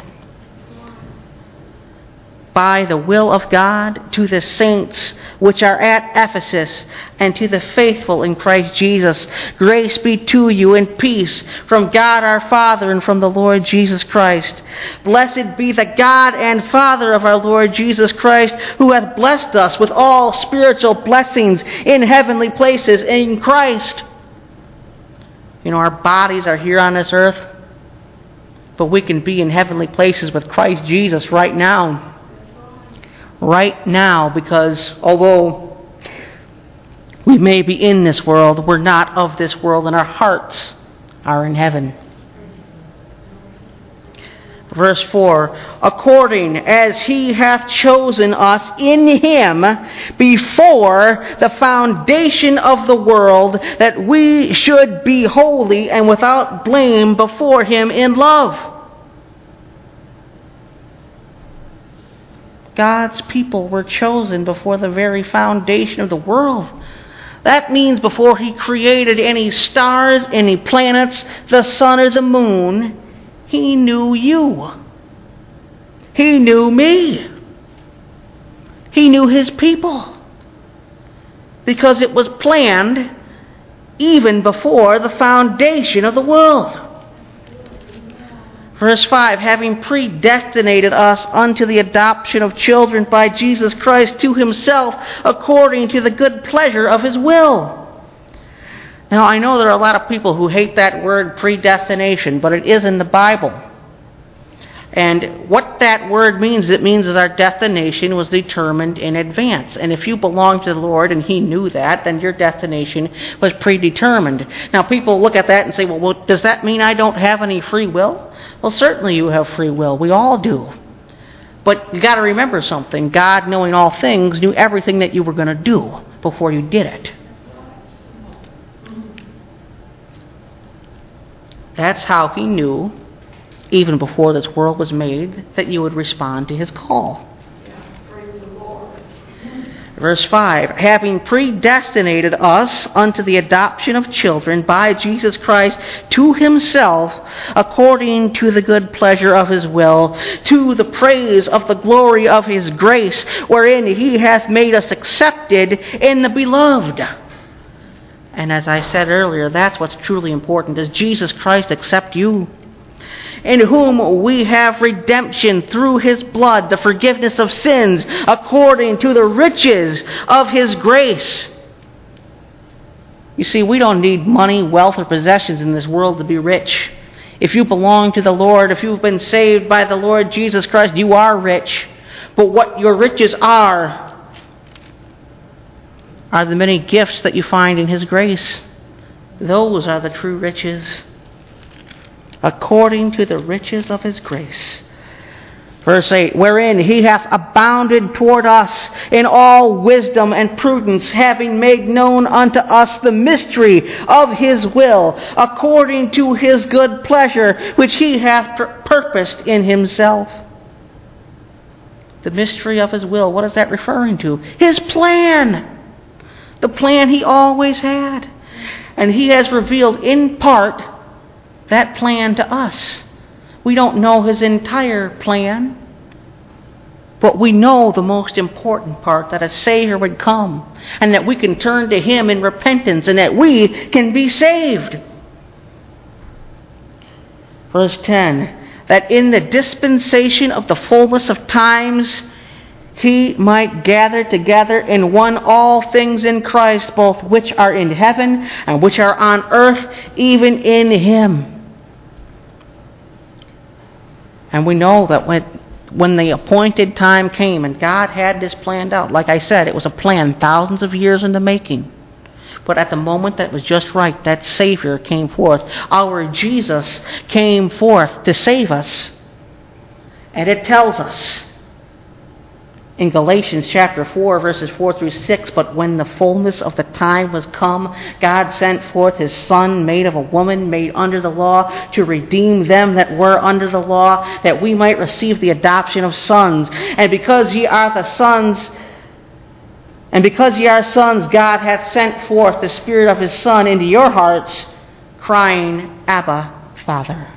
By the will of God, to the saints which are at Ephesus, and to the faithful in Christ Jesus, grace be to you and peace from God our Father and from the Lord Jesus Christ. Blessed be the God and Father of our Lord Jesus Christ, who hath blessed us with all spiritual blessings in heavenly places in Christ. You know, our bodies are here on this earth, but we can be in heavenly places with Christ Jesus right now. Right now, because although we may be in this world, we're not of this world, and our hearts are in heaven. Verse 4, according as he hath chosen us in him before the foundation of the world, that we should be holy and without blame before him in love. God's people were chosen before the very foundation of the world. That means before he created any stars, any planets, the sun or the moon, he knew you. He knew me. He knew his people. Because it was planned even before the foundation of the world. Verse 5, having predestinated us unto the adoption of children by Jesus Christ to himself, according to the good pleasure of his will. Now, I know there are a lot of people who hate that word predestination, but it is in the Bible. And what that word means, it means that our destination was determined in advance. And if you belong to the Lord and he knew that, then your destination was predetermined. Now, people look at that and say, well, does that mean I don't have any free will? Well, certainly you have free will. We all do. But you got to remember something. God, knowing all things, knew everything that you were going to do before you did it. That's how he knew, even before this world was made, that you would respond to his call. Verse 5, having predestinated us unto the adoption of children by Jesus Christ to himself, according to the good pleasure of his will, to the praise of the glory of his grace, wherein he hath made us accepted in the beloved. And as I said earlier, that's what's truly important. Does Jesus Christ accept you? In whom we have redemption through his blood, the forgiveness of sins, according to the riches of his grace. You see, we don't need money, wealth, or possessions in this world to be rich. If you belong to the Lord, if you've been saved by the Lord Jesus Christ, you are rich. But what your riches are the many gifts that you find in his grace. Those are the true riches. According to the riches of his grace. Verse 8, wherein he hath abounded toward us in all wisdom and prudence, having made known unto us the mystery of his will, according to his good pleasure, which he hath purposed in himself. The mystery of his will, what is that referring to? His plan. The plan he always had. And he has revealed in part that plan to us. We don't know his entire plan, but we know the most important part, that a Savior would come, and that we can turn to him in repentance, and that we can be saved. Verse 10, that in the dispensation of the fullness of times he might gather together in one all things in Christ, both which are in heaven and which are on earth, even in him. And we know that when the appointed time came and God had this planned out, like I said, it was a plan thousands of years in the making. But at the moment that was just right, that Savior came forth. Our Jesus came forth to save us. And it tells us in Galatians chapter 4, verses 4 through 6, but when the fullness of the time was come, God sent forth his Son, made of a woman, made under the law, to redeem them that were under the law, that we might receive the adoption of sons. And because ye are the sons, And because ye are sons, God hath sent forth the Spirit of his Son into your hearts, crying, Abba, Father.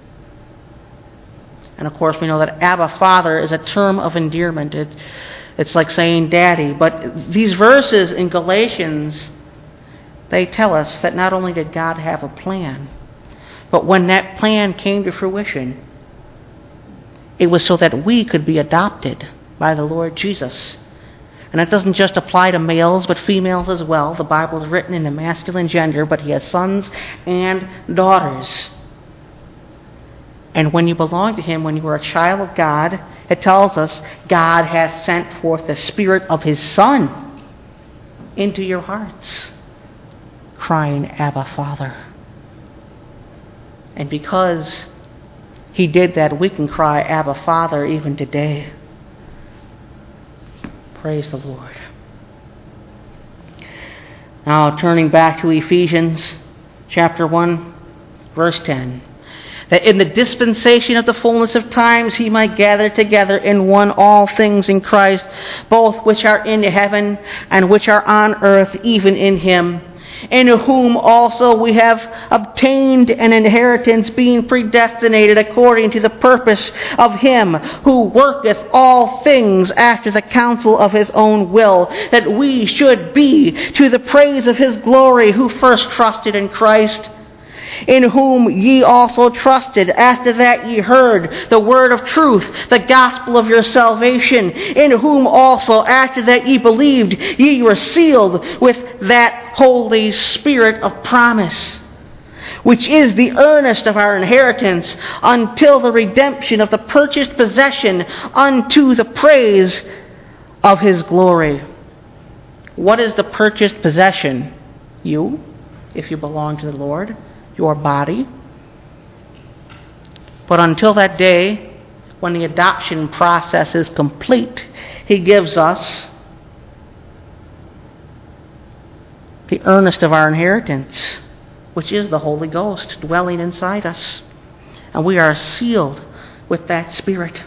And of course we know that Abba, Father is a term of endearment. It's like saying Daddy. But these verses in Galatians, they tell us that not only did God have a plan, but when that plan came to fruition, it was so that we could be adopted by the Lord Jesus. And that doesn't just apply to males, but females as well. The Bible is written in the masculine gender, but he has sons and daughters. And when you belong to him, when you are a child of God, it tells us God hath sent forth the Spirit of his Son into your hearts, crying, Abba, Father. And because he did that, we can cry, Abba, Father, even today. Praise the Lord. Now, turning back to Ephesians chapter 1, verse 10. That in the dispensation of the fullness of times he might gather together in one all things in Christ, both which are in heaven and which are on earth, even in him, in whom also we have obtained an inheritance, being predestinated according to the purpose of him who worketh all things after the counsel of his own will, that we should be to the praise of his glory, who first trusted in Christ, in whom ye also trusted, after that ye heard the word of truth, the gospel of your salvation, in whom also, after that ye believed, ye were sealed with that Holy Spirit of promise, which is the earnest of our inheritance, until the redemption of the purchased possession, unto the praise of his glory. What is the purchased possession? You, if you belong to the Lord. Your body. But until that day, when the adoption process is complete, he gives us the earnest of our inheritance, which is the Holy Ghost dwelling inside us. And we are sealed with that Spirit.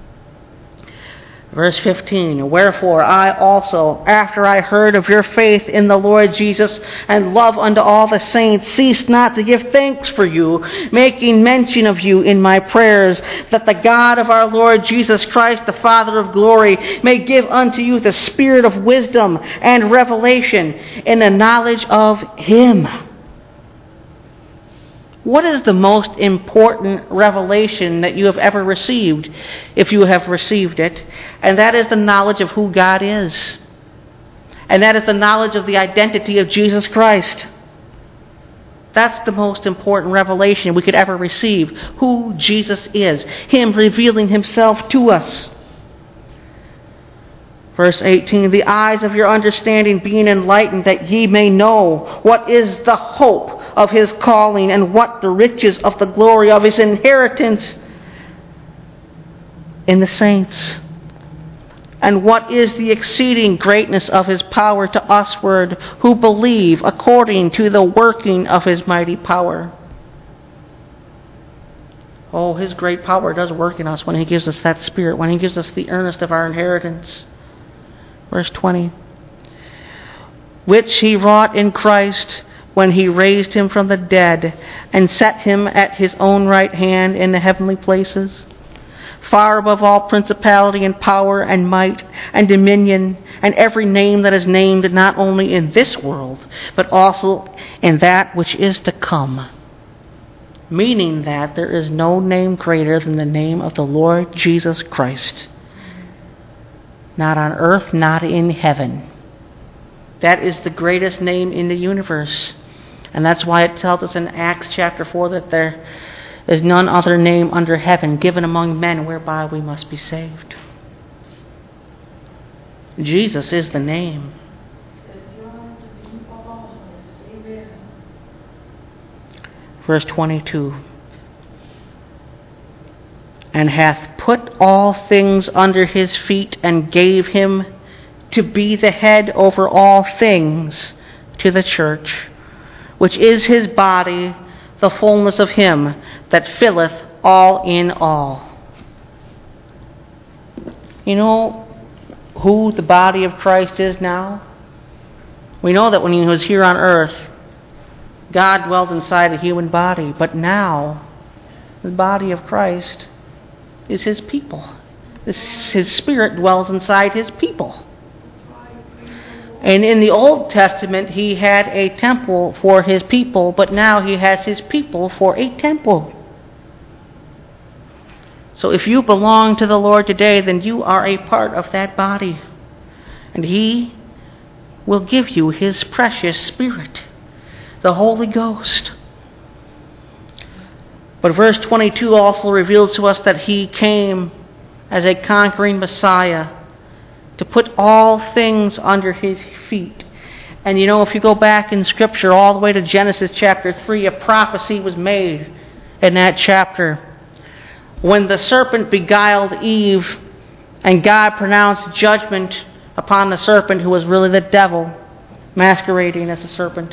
Verse 15, wherefore I also, after I heard of your faith in the Lord Jesus and love unto all the saints, cease not to give thanks for you, making mention of you in my prayers, that the God of our Lord Jesus Christ, the Father of glory, may give unto you the spirit of wisdom and revelation in the knowledge of him. What is the most important revelation that you have ever received, if you have received it? And that is the knowledge of who God is. And that is the knowledge of the identity of Jesus Christ. That's the most important revelation we could ever receive, who Jesus is, him revealing himself to us. Verse 18, the eyes of your understanding being enlightened, that ye may know what is the hope of his calling, and what the riches of the glory of his inheritance in the saints, and what is the exceeding greatness of his power to usward who believe, according to the working of his mighty power. Oh, his great power does work in us when he gives us that Spirit, when he gives us the earnest of our inheritance. Verse 20, which he wrought in Christ when he raised him from the dead and set him at his own right hand in the heavenly places, far above all principality and power and might and dominion and every name that is named, not only in this world, but also in that which is to come. Meaning that there is no name greater than the name of the Lord Jesus Christ. Not on earth, not in heaven. That is the greatest name in the universe. And that's why it tells us in Acts chapter 4 that there is none other name under heaven given among men whereby we must be saved. Jesus is the name. Verse 22. And hath put all things under his feet, and gave him to be the head over all things to the church, which is his body, the fullness of him that filleth all in all. You know who the body of Christ is now? We know that when he was here on earth, God dwelt inside a human body, but now the body of Christ is his people. His Spirit dwells inside his people. And in the Old Testament, he had a temple for his people, but now he has his people for a temple. So if you belong to the Lord today, then you are a part of that body. And he will give you his precious Spirit, the Holy Ghost. But verse 22 also reveals to us that he came as a conquering Messiah to put all things under his feet. And you know, if you go back in Scripture all the way to Genesis chapter 3, a prophecy was made in that chapter. When the serpent beguiled Eve and God pronounced judgment upon the serpent, who was really the devil masquerading as a serpent,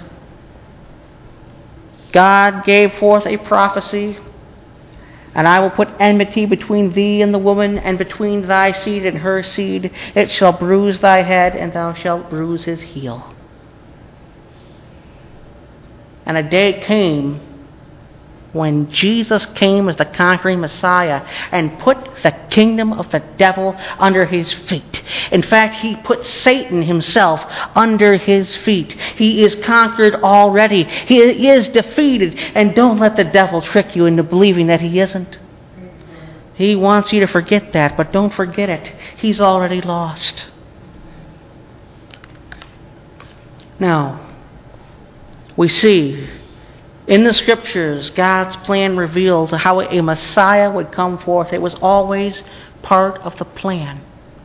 God gave forth a prophecy, and I will put enmity between thee and the woman, and between thy seed and her seed. It shall bruise thy head, and thou shalt bruise his heel. And a day came when Jesus came as the conquering Messiah and put the kingdom of the devil under his feet. In fact, he put Satan himself under his feet. He is conquered already. He is defeated. And don't let the devil trick you into believing that he isn't. He wants you to forget that, but don't forget it. He's already lost. Now, we see in the Scriptures, God's plan revealed how a Messiah would come forth. It was always part of the plan,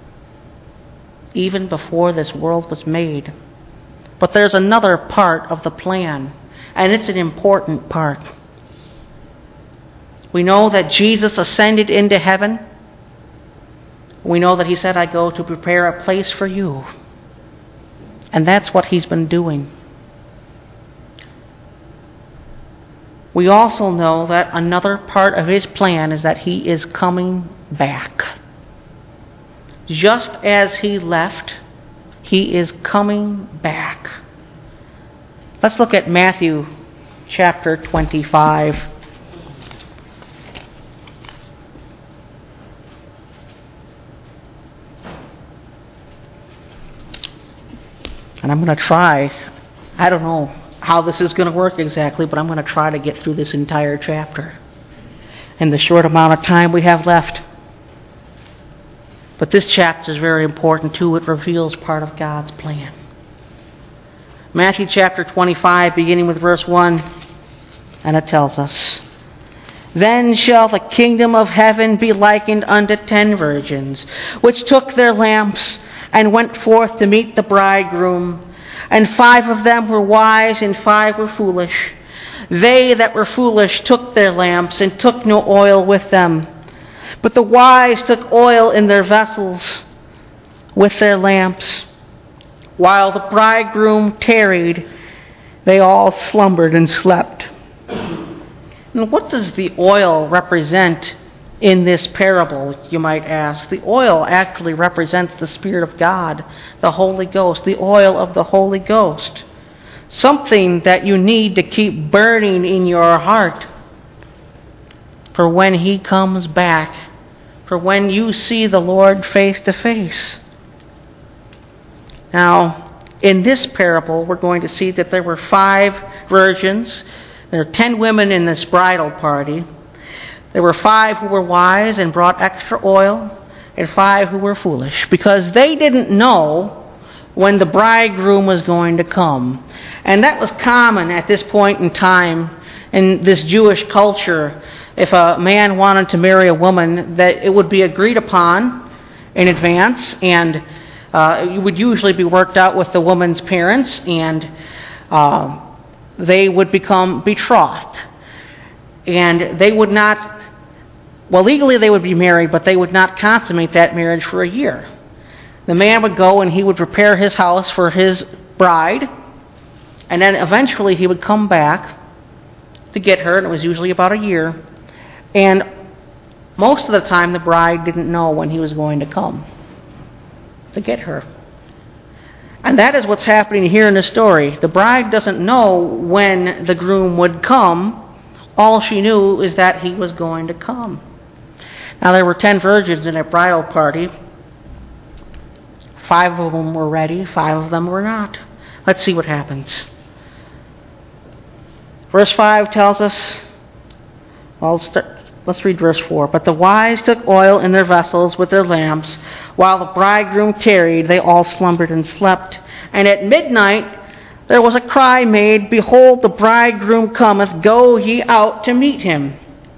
even before this world was made. But there's another part of the plan, and it's an important part. We know that Jesus ascended into heaven. We know that he said, I go to prepare a place for you. And that's what he's been doing. We also know that another part of his plan is that he is coming back. Just as he left, he is coming back. Let's look at Matthew chapter 25. And I'm going to try, I don't know how this is going to work exactly, but I'm going to try to get through this entire chapter in the short amount of time we have left. But this chapter is very important too. It reveals part of God's plan. Matthew chapter 25, beginning with verse 1, and it tells us, Then shall the kingdom of heaven be likened unto 10 virgins, which took their lamps and went forth to meet the bridegroom. And 5 of them were wise, and 5 were foolish. They that were foolish took their lamps, and took no oil with them. But the wise took oil in their vessels with their lamps. While the bridegroom tarried, they all slumbered and slept. And what does the oil represent in this parable, you might ask? The oil actually represents the Spirit of God, the Holy Ghost, the oil of the Holy Ghost. Something that you need to keep burning in your heart for when he comes back, for when you see the Lord face to face. Now, in this parable, we're going to see that there were 5 virgins. There are 10 women in this bridal party. There were 5 who were wise and brought extra oil, and 5 who were foolish, because they didn't know when the bridegroom was going to come. And that was common at this point in time in this Jewish culture. If a man wanted to marry a woman, that it would be agreed upon in advance, and it would usually be worked out with the woman's parents, and they would become betrothed. And they would not, well, legally they would be married, but they would not consummate that marriage for a year. The man would go and he would prepare his house for his bride, and then eventually he would come back to get her, and it was usually about a year. And most of the time the bride didn't know when he was going to come to get her. And that is what's happening here in the story. The bride doesn't know when the groom would come. All she knew is that he was going to come. Now there were 10 virgins in a bridal party. 5 of them were ready, 5 of them were not. Let's see what happens. Verse 5 tells us, let's read verse 4. But the wise took oil in their vessels with their lamps. While the bridegroom tarried, they all slumbered and slept. And at midnight there was a cry made, Behold, the bridegroom cometh, go ye out to meet him.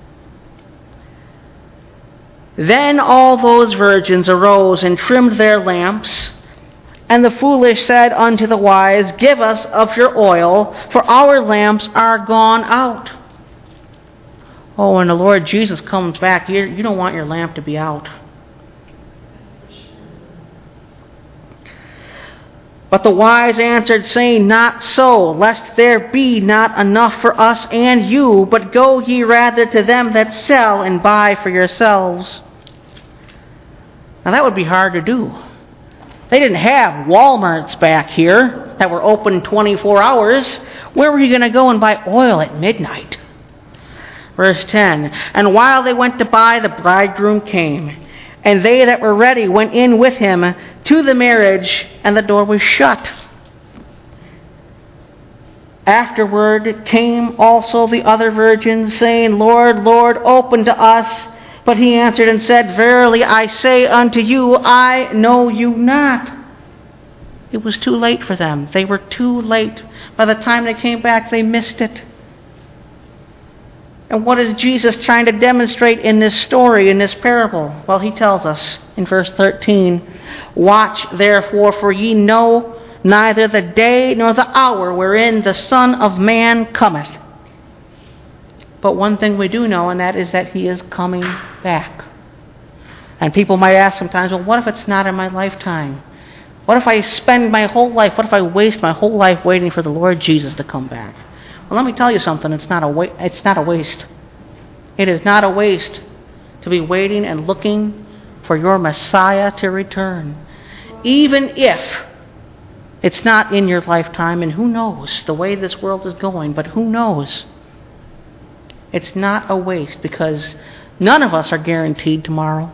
Then all those virgins arose and trimmed their lamps. And the foolish said unto the wise, Give us of your oil, for our lamps are gone out. Oh, when the Lord Jesus comes back, you don't want your lamp to be out. But the wise answered, saying, Not so, lest there be not enough for us and you, but go ye rather to them that sell and buy for yourselves. Now that would be hard to do. They didn't have Walmarts back here that were open 24 hours. Where were you going to go and buy oil at midnight? Verse 10, And while they went to buy, the bridegroom came. And they that were ready went in with him to the marriage, and the door was shut. Afterward came also the other virgins, saying, Lord, Lord, open to us. But he answered and said, Verily I say unto you, I know you not. It was too late for them. They were too late. By the time they came back, they missed it. And what is Jesus trying to demonstrate in this story, in this parable? Well, he tells us in verse 13, Watch therefore, for ye know neither the day nor the hour wherein the Son of Man cometh. But one thing we do know, and that is that he is coming back. And people might ask sometimes, well, what if it's not in my lifetime? What if I spend my whole life, what if I waste my whole life waiting for the Lord Jesus to come back? Well, let me tell you something. It's not a waste. It is not a waste to be waiting and looking for your Messiah to return. Even if it's not in your lifetime, and who knows the way this world is going, but who knows? It's not a waste, because none of us are guaranteed tomorrow.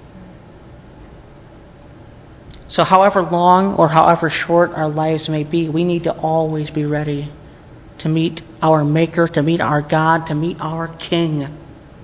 So however long or however short our lives may be, we need to always be ready to meet our Maker, to meet our God, to meet our King.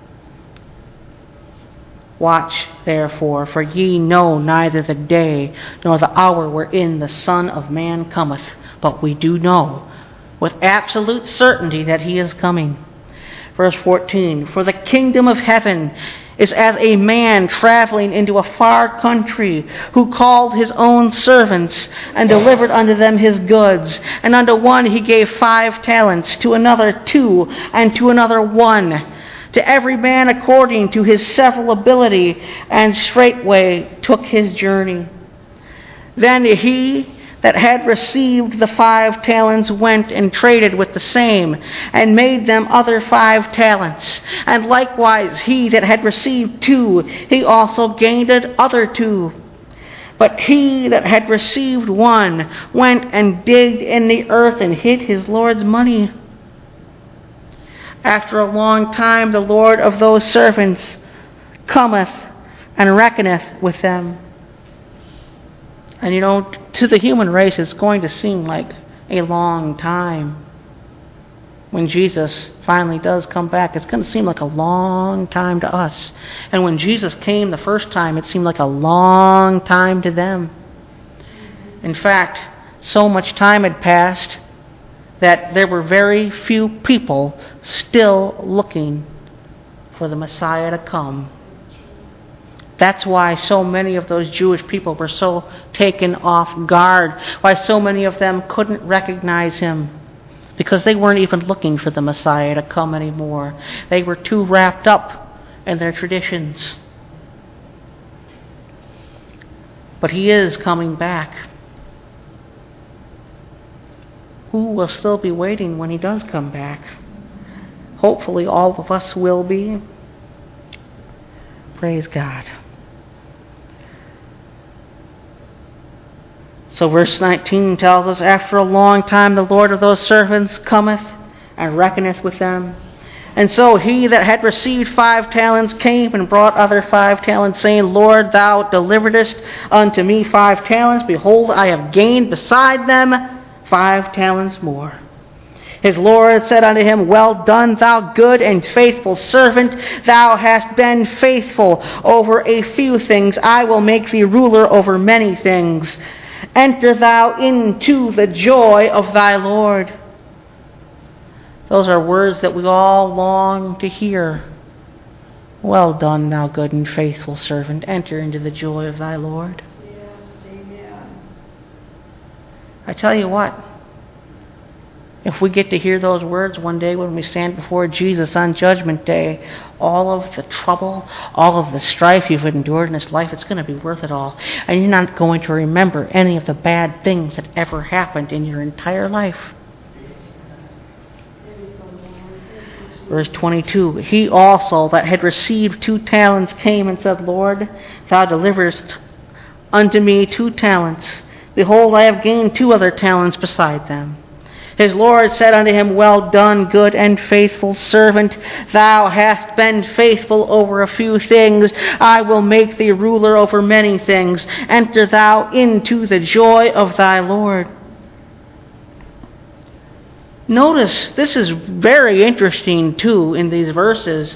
Watch, therefore, for ye know neither the day nor the hour wherein the Son of Man cometh. But we do know with absolute certainty that he is coming. Verse 14, For the kingdom of heaven is as a man traveling into a far country, who called his own servants and delivered unto them his goods. And unto one he gave 5 talents, to another 2, and to another 1, to every man according to his several ability, and straightway took his journey. Then he that had received the 5 talents went and traded with the same, and made them other 5 talents. And likewise he that had received 2, he also gained other 2. But he that had received 1 went and digged in the earth and hid his Lord's money. After a long time the Lord of those servants cometh and reckoneth with them. And to the human race, it's going to seem like a long time. When Jesus finally does come back, it's going to seem like a long time to us. And when Jesus came the first time, it seemed like a long time to them. In fact, so much time had passed that there were very few people still looking for the Messiah to come. That's why so many of those Jewish people were so taken off guard, why so many of them couldn't recognize him, because they weren't even looking for the Messiah to come anymore. They were too wrapped up in their traditions. But he is coming back. Who will still be waiting when he does come back? Hopefully all of us will be. Praise God. So verse 19 tells us, after a long time the Lord of those servants cometh and reckoneth with them. And so he that had received 5 talents came and brought other 5 talents, saying, Lord, thou deliveredest unto me 5 talents. Behold, I have gained beside them 5 talents more. His Lord said unto him, Well done, thou good and faithful servant. Thou hast been faithful over a few things. I will make thee ruler over many things. Enter thou into the joy of thy Lord. Those are words that we all long to hear. Well done, thou good and faithful servant. Enter into the joy of thy Lord. Yes, amen. I tell you what, if we get to hear those words one day when we stand before Jesus on Judgment Day, all of the trouble, all of the strife you've endured in this life, it's going to be worth it all. And you're not going to remember any of the bad things that ever happened in your entire life. Verse 22, He also that had received 2 talents came and said, Lord, thou deliverest unto me 2 talents. Behold, I have gained 2 other talents beside them. His Lord said unto him, Well done, good and faithful servant. Thou hast been faithful over a few things. I will make thee ruler over many things. Enter thou into the joy of thy Lord. Notice, this is very interesting too in these verses.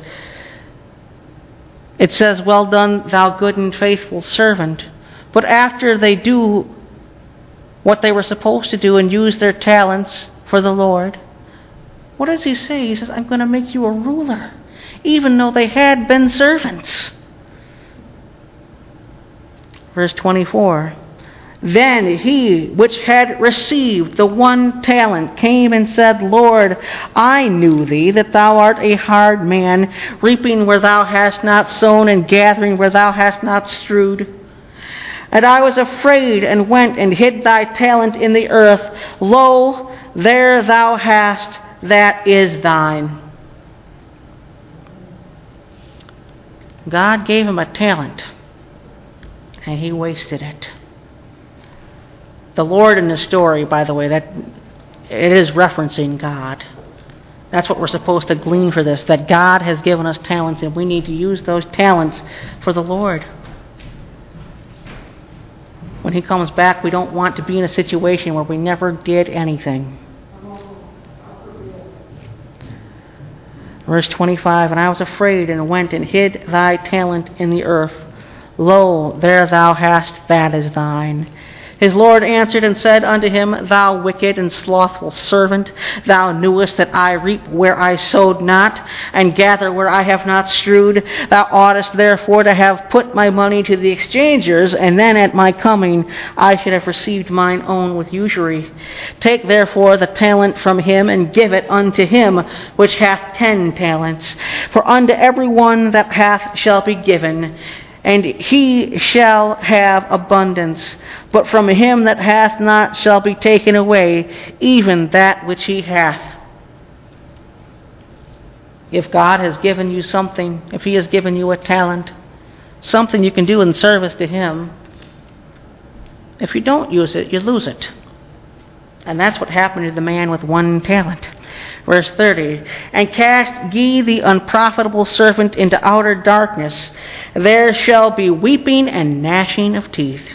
It says, Well done, thou good and faithful servant. But after they do what they were supposed to do and use their talents for the Lord, what does he say? He says, I'm going to make you a ruler, even though they had been servants. Verse 24, Then he which had received the 1 talent came and said, Lord, I knew thee, that thou art a hard man, reaping where thou hast not sown, and gathering where thou hast not strewed. And I was afraid, and went and hid thy talent in the earth. Lo, there thou hast, that is thine. God gave him a talent, and he wasted it. The Lord in the story, by the way, that it is referencing God. That's what we're supposed to glean for this, that God has given us talents, and we need to use those talents for the Lord. When he comes back, we don't want to be in a situation where we never did anything. Verse 25, And I was afraid, and went and hid thy talent in the earth. Lo, there thou hast, that is thine. His Lord answered and said unto him, Thou wicked and slothful servant, thou knewest that I reap where I sowed not, and gather where I have not strewed. Thou oughtest therefore to have put my money to the exchangers, and then at my coming I should have received mine own with usury. Take therefore the talent from him, and give it unto him which hath 10 talents. For unto every one that hath shall be given, and he shall have abundance. But from him that hath not shall be taken away even that which he hath. If God has given you something, if he has given you a talent, something you can do in service to him, if you don't use it, you lose it. And that's what happened to the man with 1 talent. Verse 30, And cast ye the unprofitable servant into outer darkness. There shall be weeping and gnashing of teeth.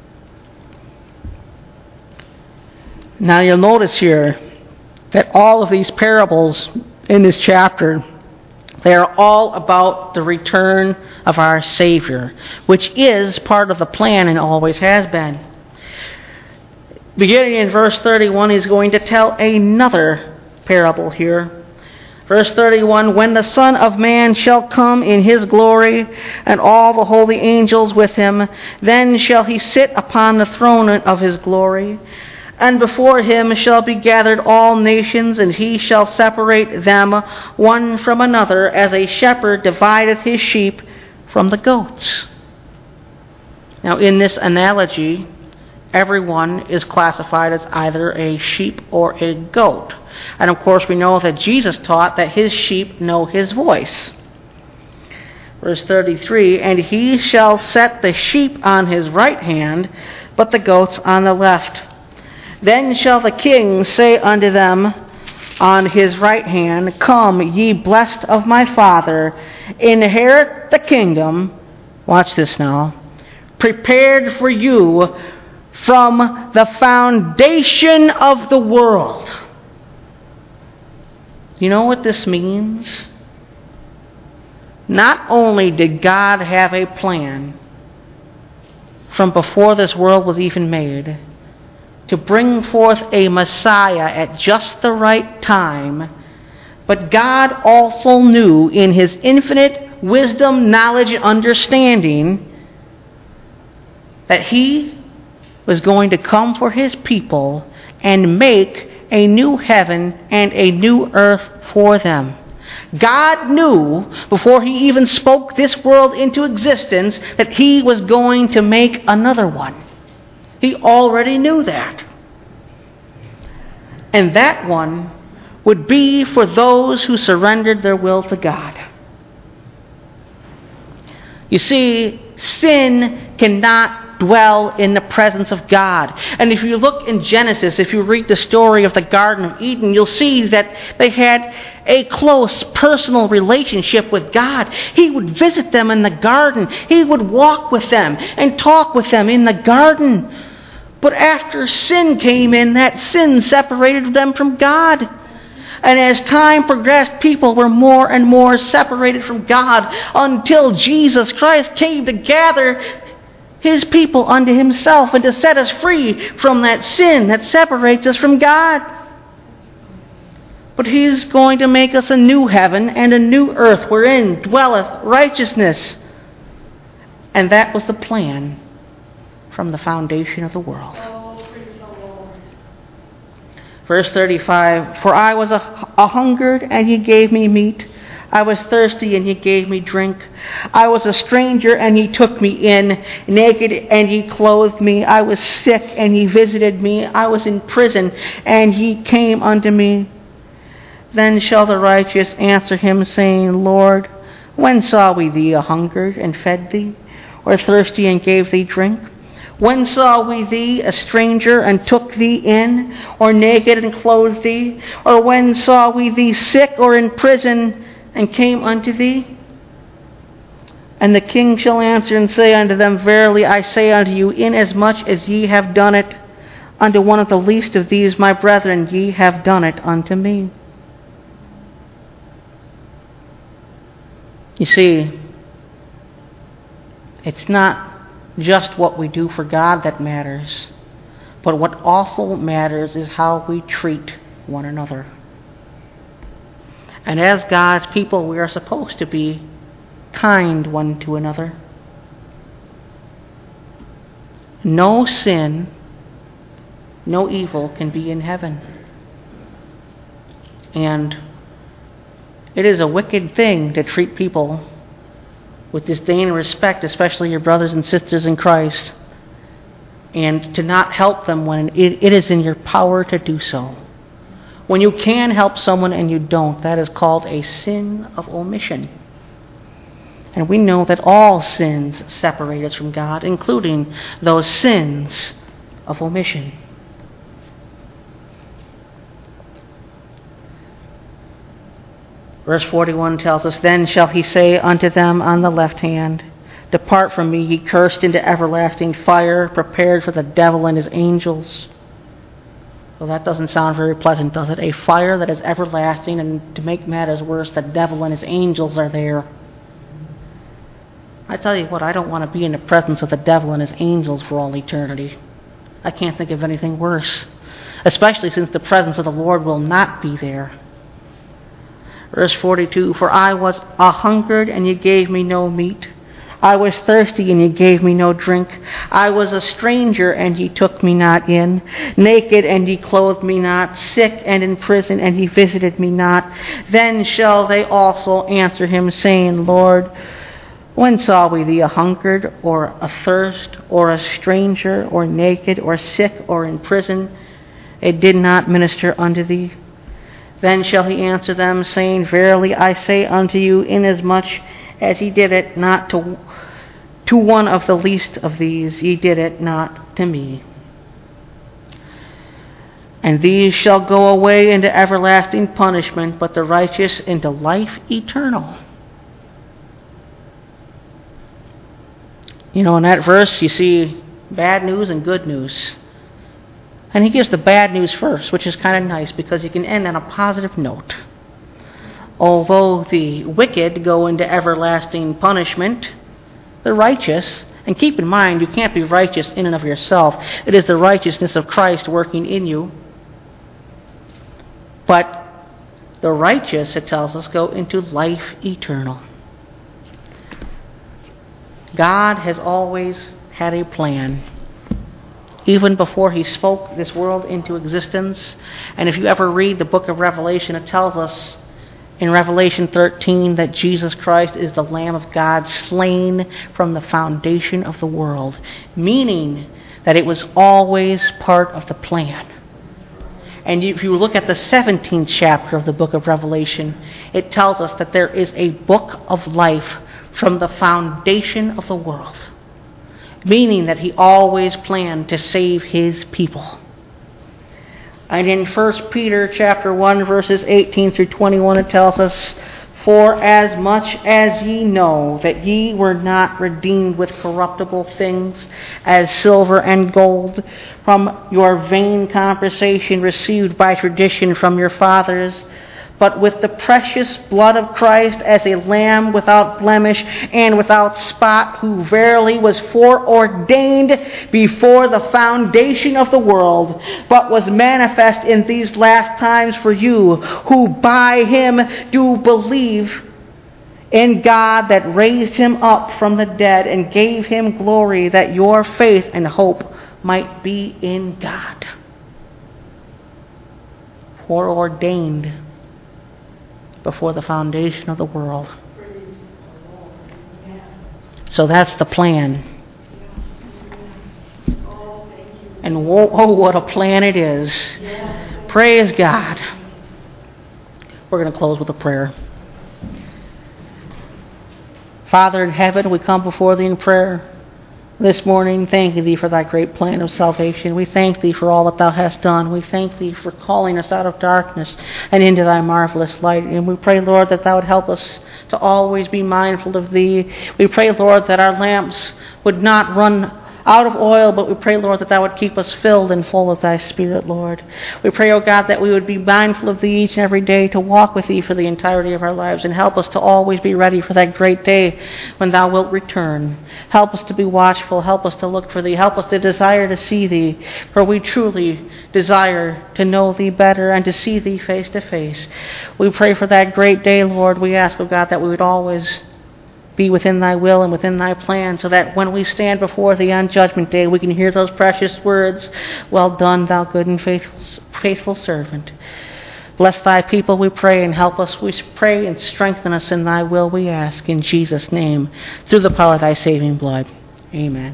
Now you'll notice here that all of these parables in this chapter, they are all about the return of our Savior, which is part of the plan and always has been. Beginning in verse 31, he's going to tell another parable here. Verse 31, When the Son of Man shall come in his glory, and all the holy angels with him, then shall he sit upon the throne of his glory. And before him shall be gathered all nations, and he shall separate them one from another, as a shepherd divideth his sheep from the goats. Now in this analogy, everyone is classified as either a sheep or a goat. And of course we know that Jesus taught that his sheep know his voice. Verse 33, and he shall set the sheep on his right hand, but the goats on the left. Then shall the king say unto them on his right hand, Come, ye blessed of my Father, inherit the kingdom, watch this now, prepared for you from the foundation of the world. You know what this means? Not only did God have a plan from before this world was even made to bring forth a Messiah at just the right time, but God also knew in his infinite wisdom, knowledge, and understanding that he was going to come for his people and make a new heaven and a new earth for them. God knew before he even spoke this world into existence that he was going to make another one. He already knew that. And that one would be for those who surrendered their will to God. You see, sin cannot dwell in the presence of God. And if you look in Genesis, if you read the story of the Garden of Eden, you'll see that they had a close personal relationship with God. He would visit them in the garden. He would walk with them and talk with them in the garden. But after sin came in, that sin separated them from God. And as time progressed, people were more and more separated from God until Jesus Christ came to gather his people unto himself and to set us free from that sin that separates us from God. But he's going to make us a new heaven and a new earth wherein dwelleth righteousness. And that was the plan from the foundation of the world. Verse 35, For I was a hungered, and ye gave me meat. I was thirsty, and ye gave me drink. I was a stranger, and ye took me in. Naked, and ye clothed me. I was sick, and ye visited me. I was in prison, and ye came unto me. Then shall the righteous answer him, saying, Lord, when saw we thee a hungered, and fed thee? Or thirsty, and gave thee drink? When saw we thee a stranger, and took thee in? Or naked, and clothed thee? Or when saw we thee sick, or in prison, and came unto thee? And the king shall answer and say unto them, Verily I say unto you, inasmuch as ye have done it unto one of the least of these my brethren, ye have done it unto me. You see, it's not just what we do for God that matters, but what also matters is how we treat one another. And as God's people, we are supposed to be kind one to another. No sin, no evil can be in heaven. And it is a wicked thing to treat people with disdain and respect, especially your brothers and sisters in Christ, and to not help them when it is in your power to do so. When you can help someone and you don't, that is called a sin of omission. And we know that all sins separate us from God, including those sins of omission. Verse 41 tells us, Then shall he say unto them on the left hand, Depart from me, ye cursed, into everlasting fire, prepared for the devil and his angels. Well, that doesn't sound very pleasant, does it? A fire that is everlasting, and to make matters worse, the devil and his angels are there. I tell you what, I don't want to be in the presence of the devil and his angels for all eternity. I can't think of anything worse, especially since the presence of the Lord will not be there. Verse 42, For I was a hungered, and ye gave me no meat. I was thirsty, and ye gave me no drink. I was a stranger, and ye took me not in. Naked, and ye clothed me not. Sick, and in prison, and ye visited me not. Then shall they also answer him, saying, Lord, when saw we thee a hungered, or athirst, or a stranger, or naked, or sick, or in prison? It did not minister unto thee. Then shall he answer them, saying, Verily I say unto you, inasmuch as ye did it not to one of the least of these, ye did it not to me. And these shall go away into everlasting punishment, but the righteous into life eternal. You know, in that verse you see bad news and good news. And he gives the bad news first, which is kind of nice because he can end on a positive note. Although the wicked go into everlasting punishment, the righteous, and keep in mind, you can't be righteous in and of yourself. It is the righteousness of Christ working in you. But the righteous, it tells us, go into life eternal. God has always had a plan. Even before he spoke this world into existence. And if you ever read the book of Revelation, it tells us in Revelation 13 that Jesus Christ is the Lamb of God slain from the foundation of the world, meaning that it was always part of the plan. And if you look at the 17th chapter of the book of Revelation, it tells us that there is a book of life from the foundation of the world, meaning that he always planned to save his people. And in 1 Peter chapter 1, verses 18 through 21, it tells us, "For as much as ye know that ye were not redeemed with corruptible things, as silver and gold, from your vain conversation received by tradition from your fathers, but with the precious blood of Christ as a lamb without blemish and without spot, who verily was foreordained before the foundation of the world, but was manifest in these last times for you, who by him do believe in God that raised him up from the dead and gave him glory, that your faith and hope might be in God." Foreordained before the foundation of the world. So that's the plan. And oh, what a plan it is. Praise God. We're going to close with a prayer. Father in heaven, we come before thee in prayer this morning, thanking thee for thy great plan of salvation. We thank thee for all that thou hast done. We thank thee for calling us out of darkness and into thy marvelous light. And we pray, Lord, that thou would help us to always be mindful of thee. We pray, Lord, that our lamps would not run out of oil, but we pray, Lord, that thou would keep us filled and full of thy Spirit, Lord. We pray, O God, that we would be mindful of thee each and every day, to walk with thee for the entirety of our lives, and help us to always be ready for that great day when thou wilt return. Help us to be watchful. Help us to look for thee. Help us to desire to see thee, for we truly desire to know thee better and to see thee face to face. We pray for that great day, Lord. We ask, O God, that we would always be within thy will and within thy plan, so that when we stand before thee on judgment day, we can hear those precious words, "Well done, thou good and faithful servant." Bless thy people, we pray, and help us, we pray, and strengthen us in thy will, we ask, in Jesus' name, through the power of thy saving blood. Amen.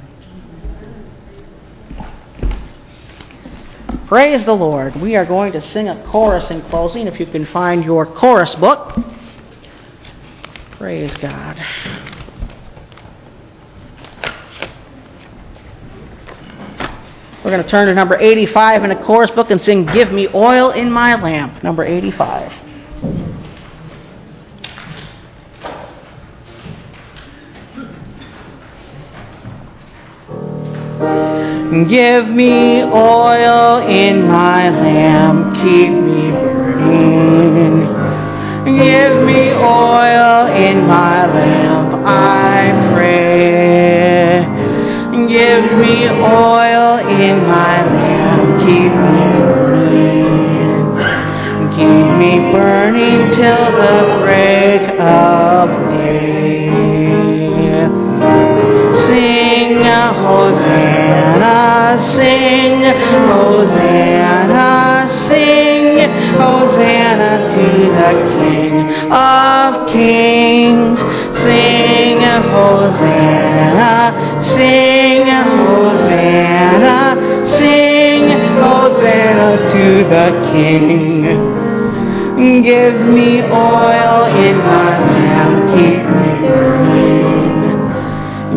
Praise the Lord. We are going to sing a chorus in closing, if you can find your chorus book. Praise God. We're going to turn to number 85 in the chorus book and sing "Give Me Oil in My Lamp," number 85. Give me oil in my lamp, keep me burning. Give me oil in my lamp, I pray. Give me oil in my lamp, keep me burning. Keep me burning till the break of day. Sing Hosanna, sing Hosanna, sing Hosanna to the King of Kings. Sing Hosanna, sing Hosanna, sing Hosanna to the King. Give me oil in my lamp, keep me burning.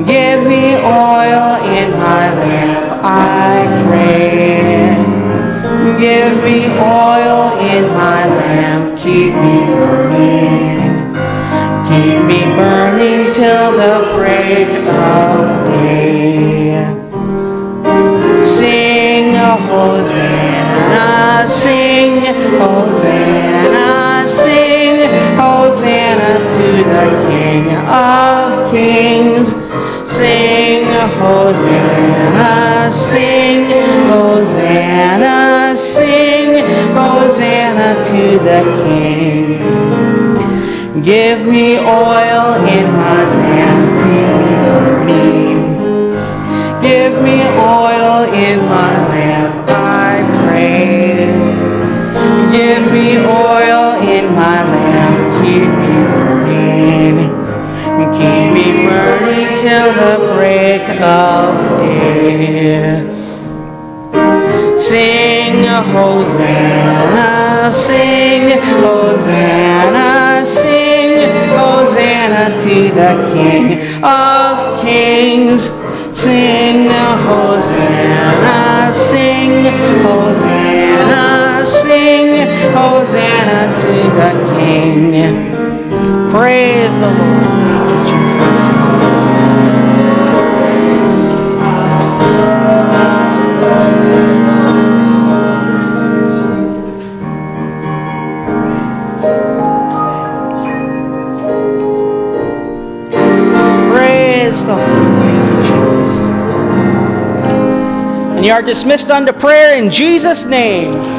Give me oil in my lamp, I pray. Give me oil in my lamp, keep me burning. Keep me burning till the break of day. Sing a Hosanna, sing Hosanna, sing Hosanna to the King of Kings. Sing Hosanna, sing Hosanna, sing Hosanna to the King. Give me oil in my lamp, keep me burning. Give me oil in my lamp, I pray. Give me oil in my lamp, keep me burning. Keep me burning till the break of day. Sing Hosanna, sing Hosanna, sing Hosanna to the King of Kings. Sing Hosanna, sing Hosanna, sing Hosanna to the King. Praise the Lord. You are dismissed unto prayer in Jesus' name.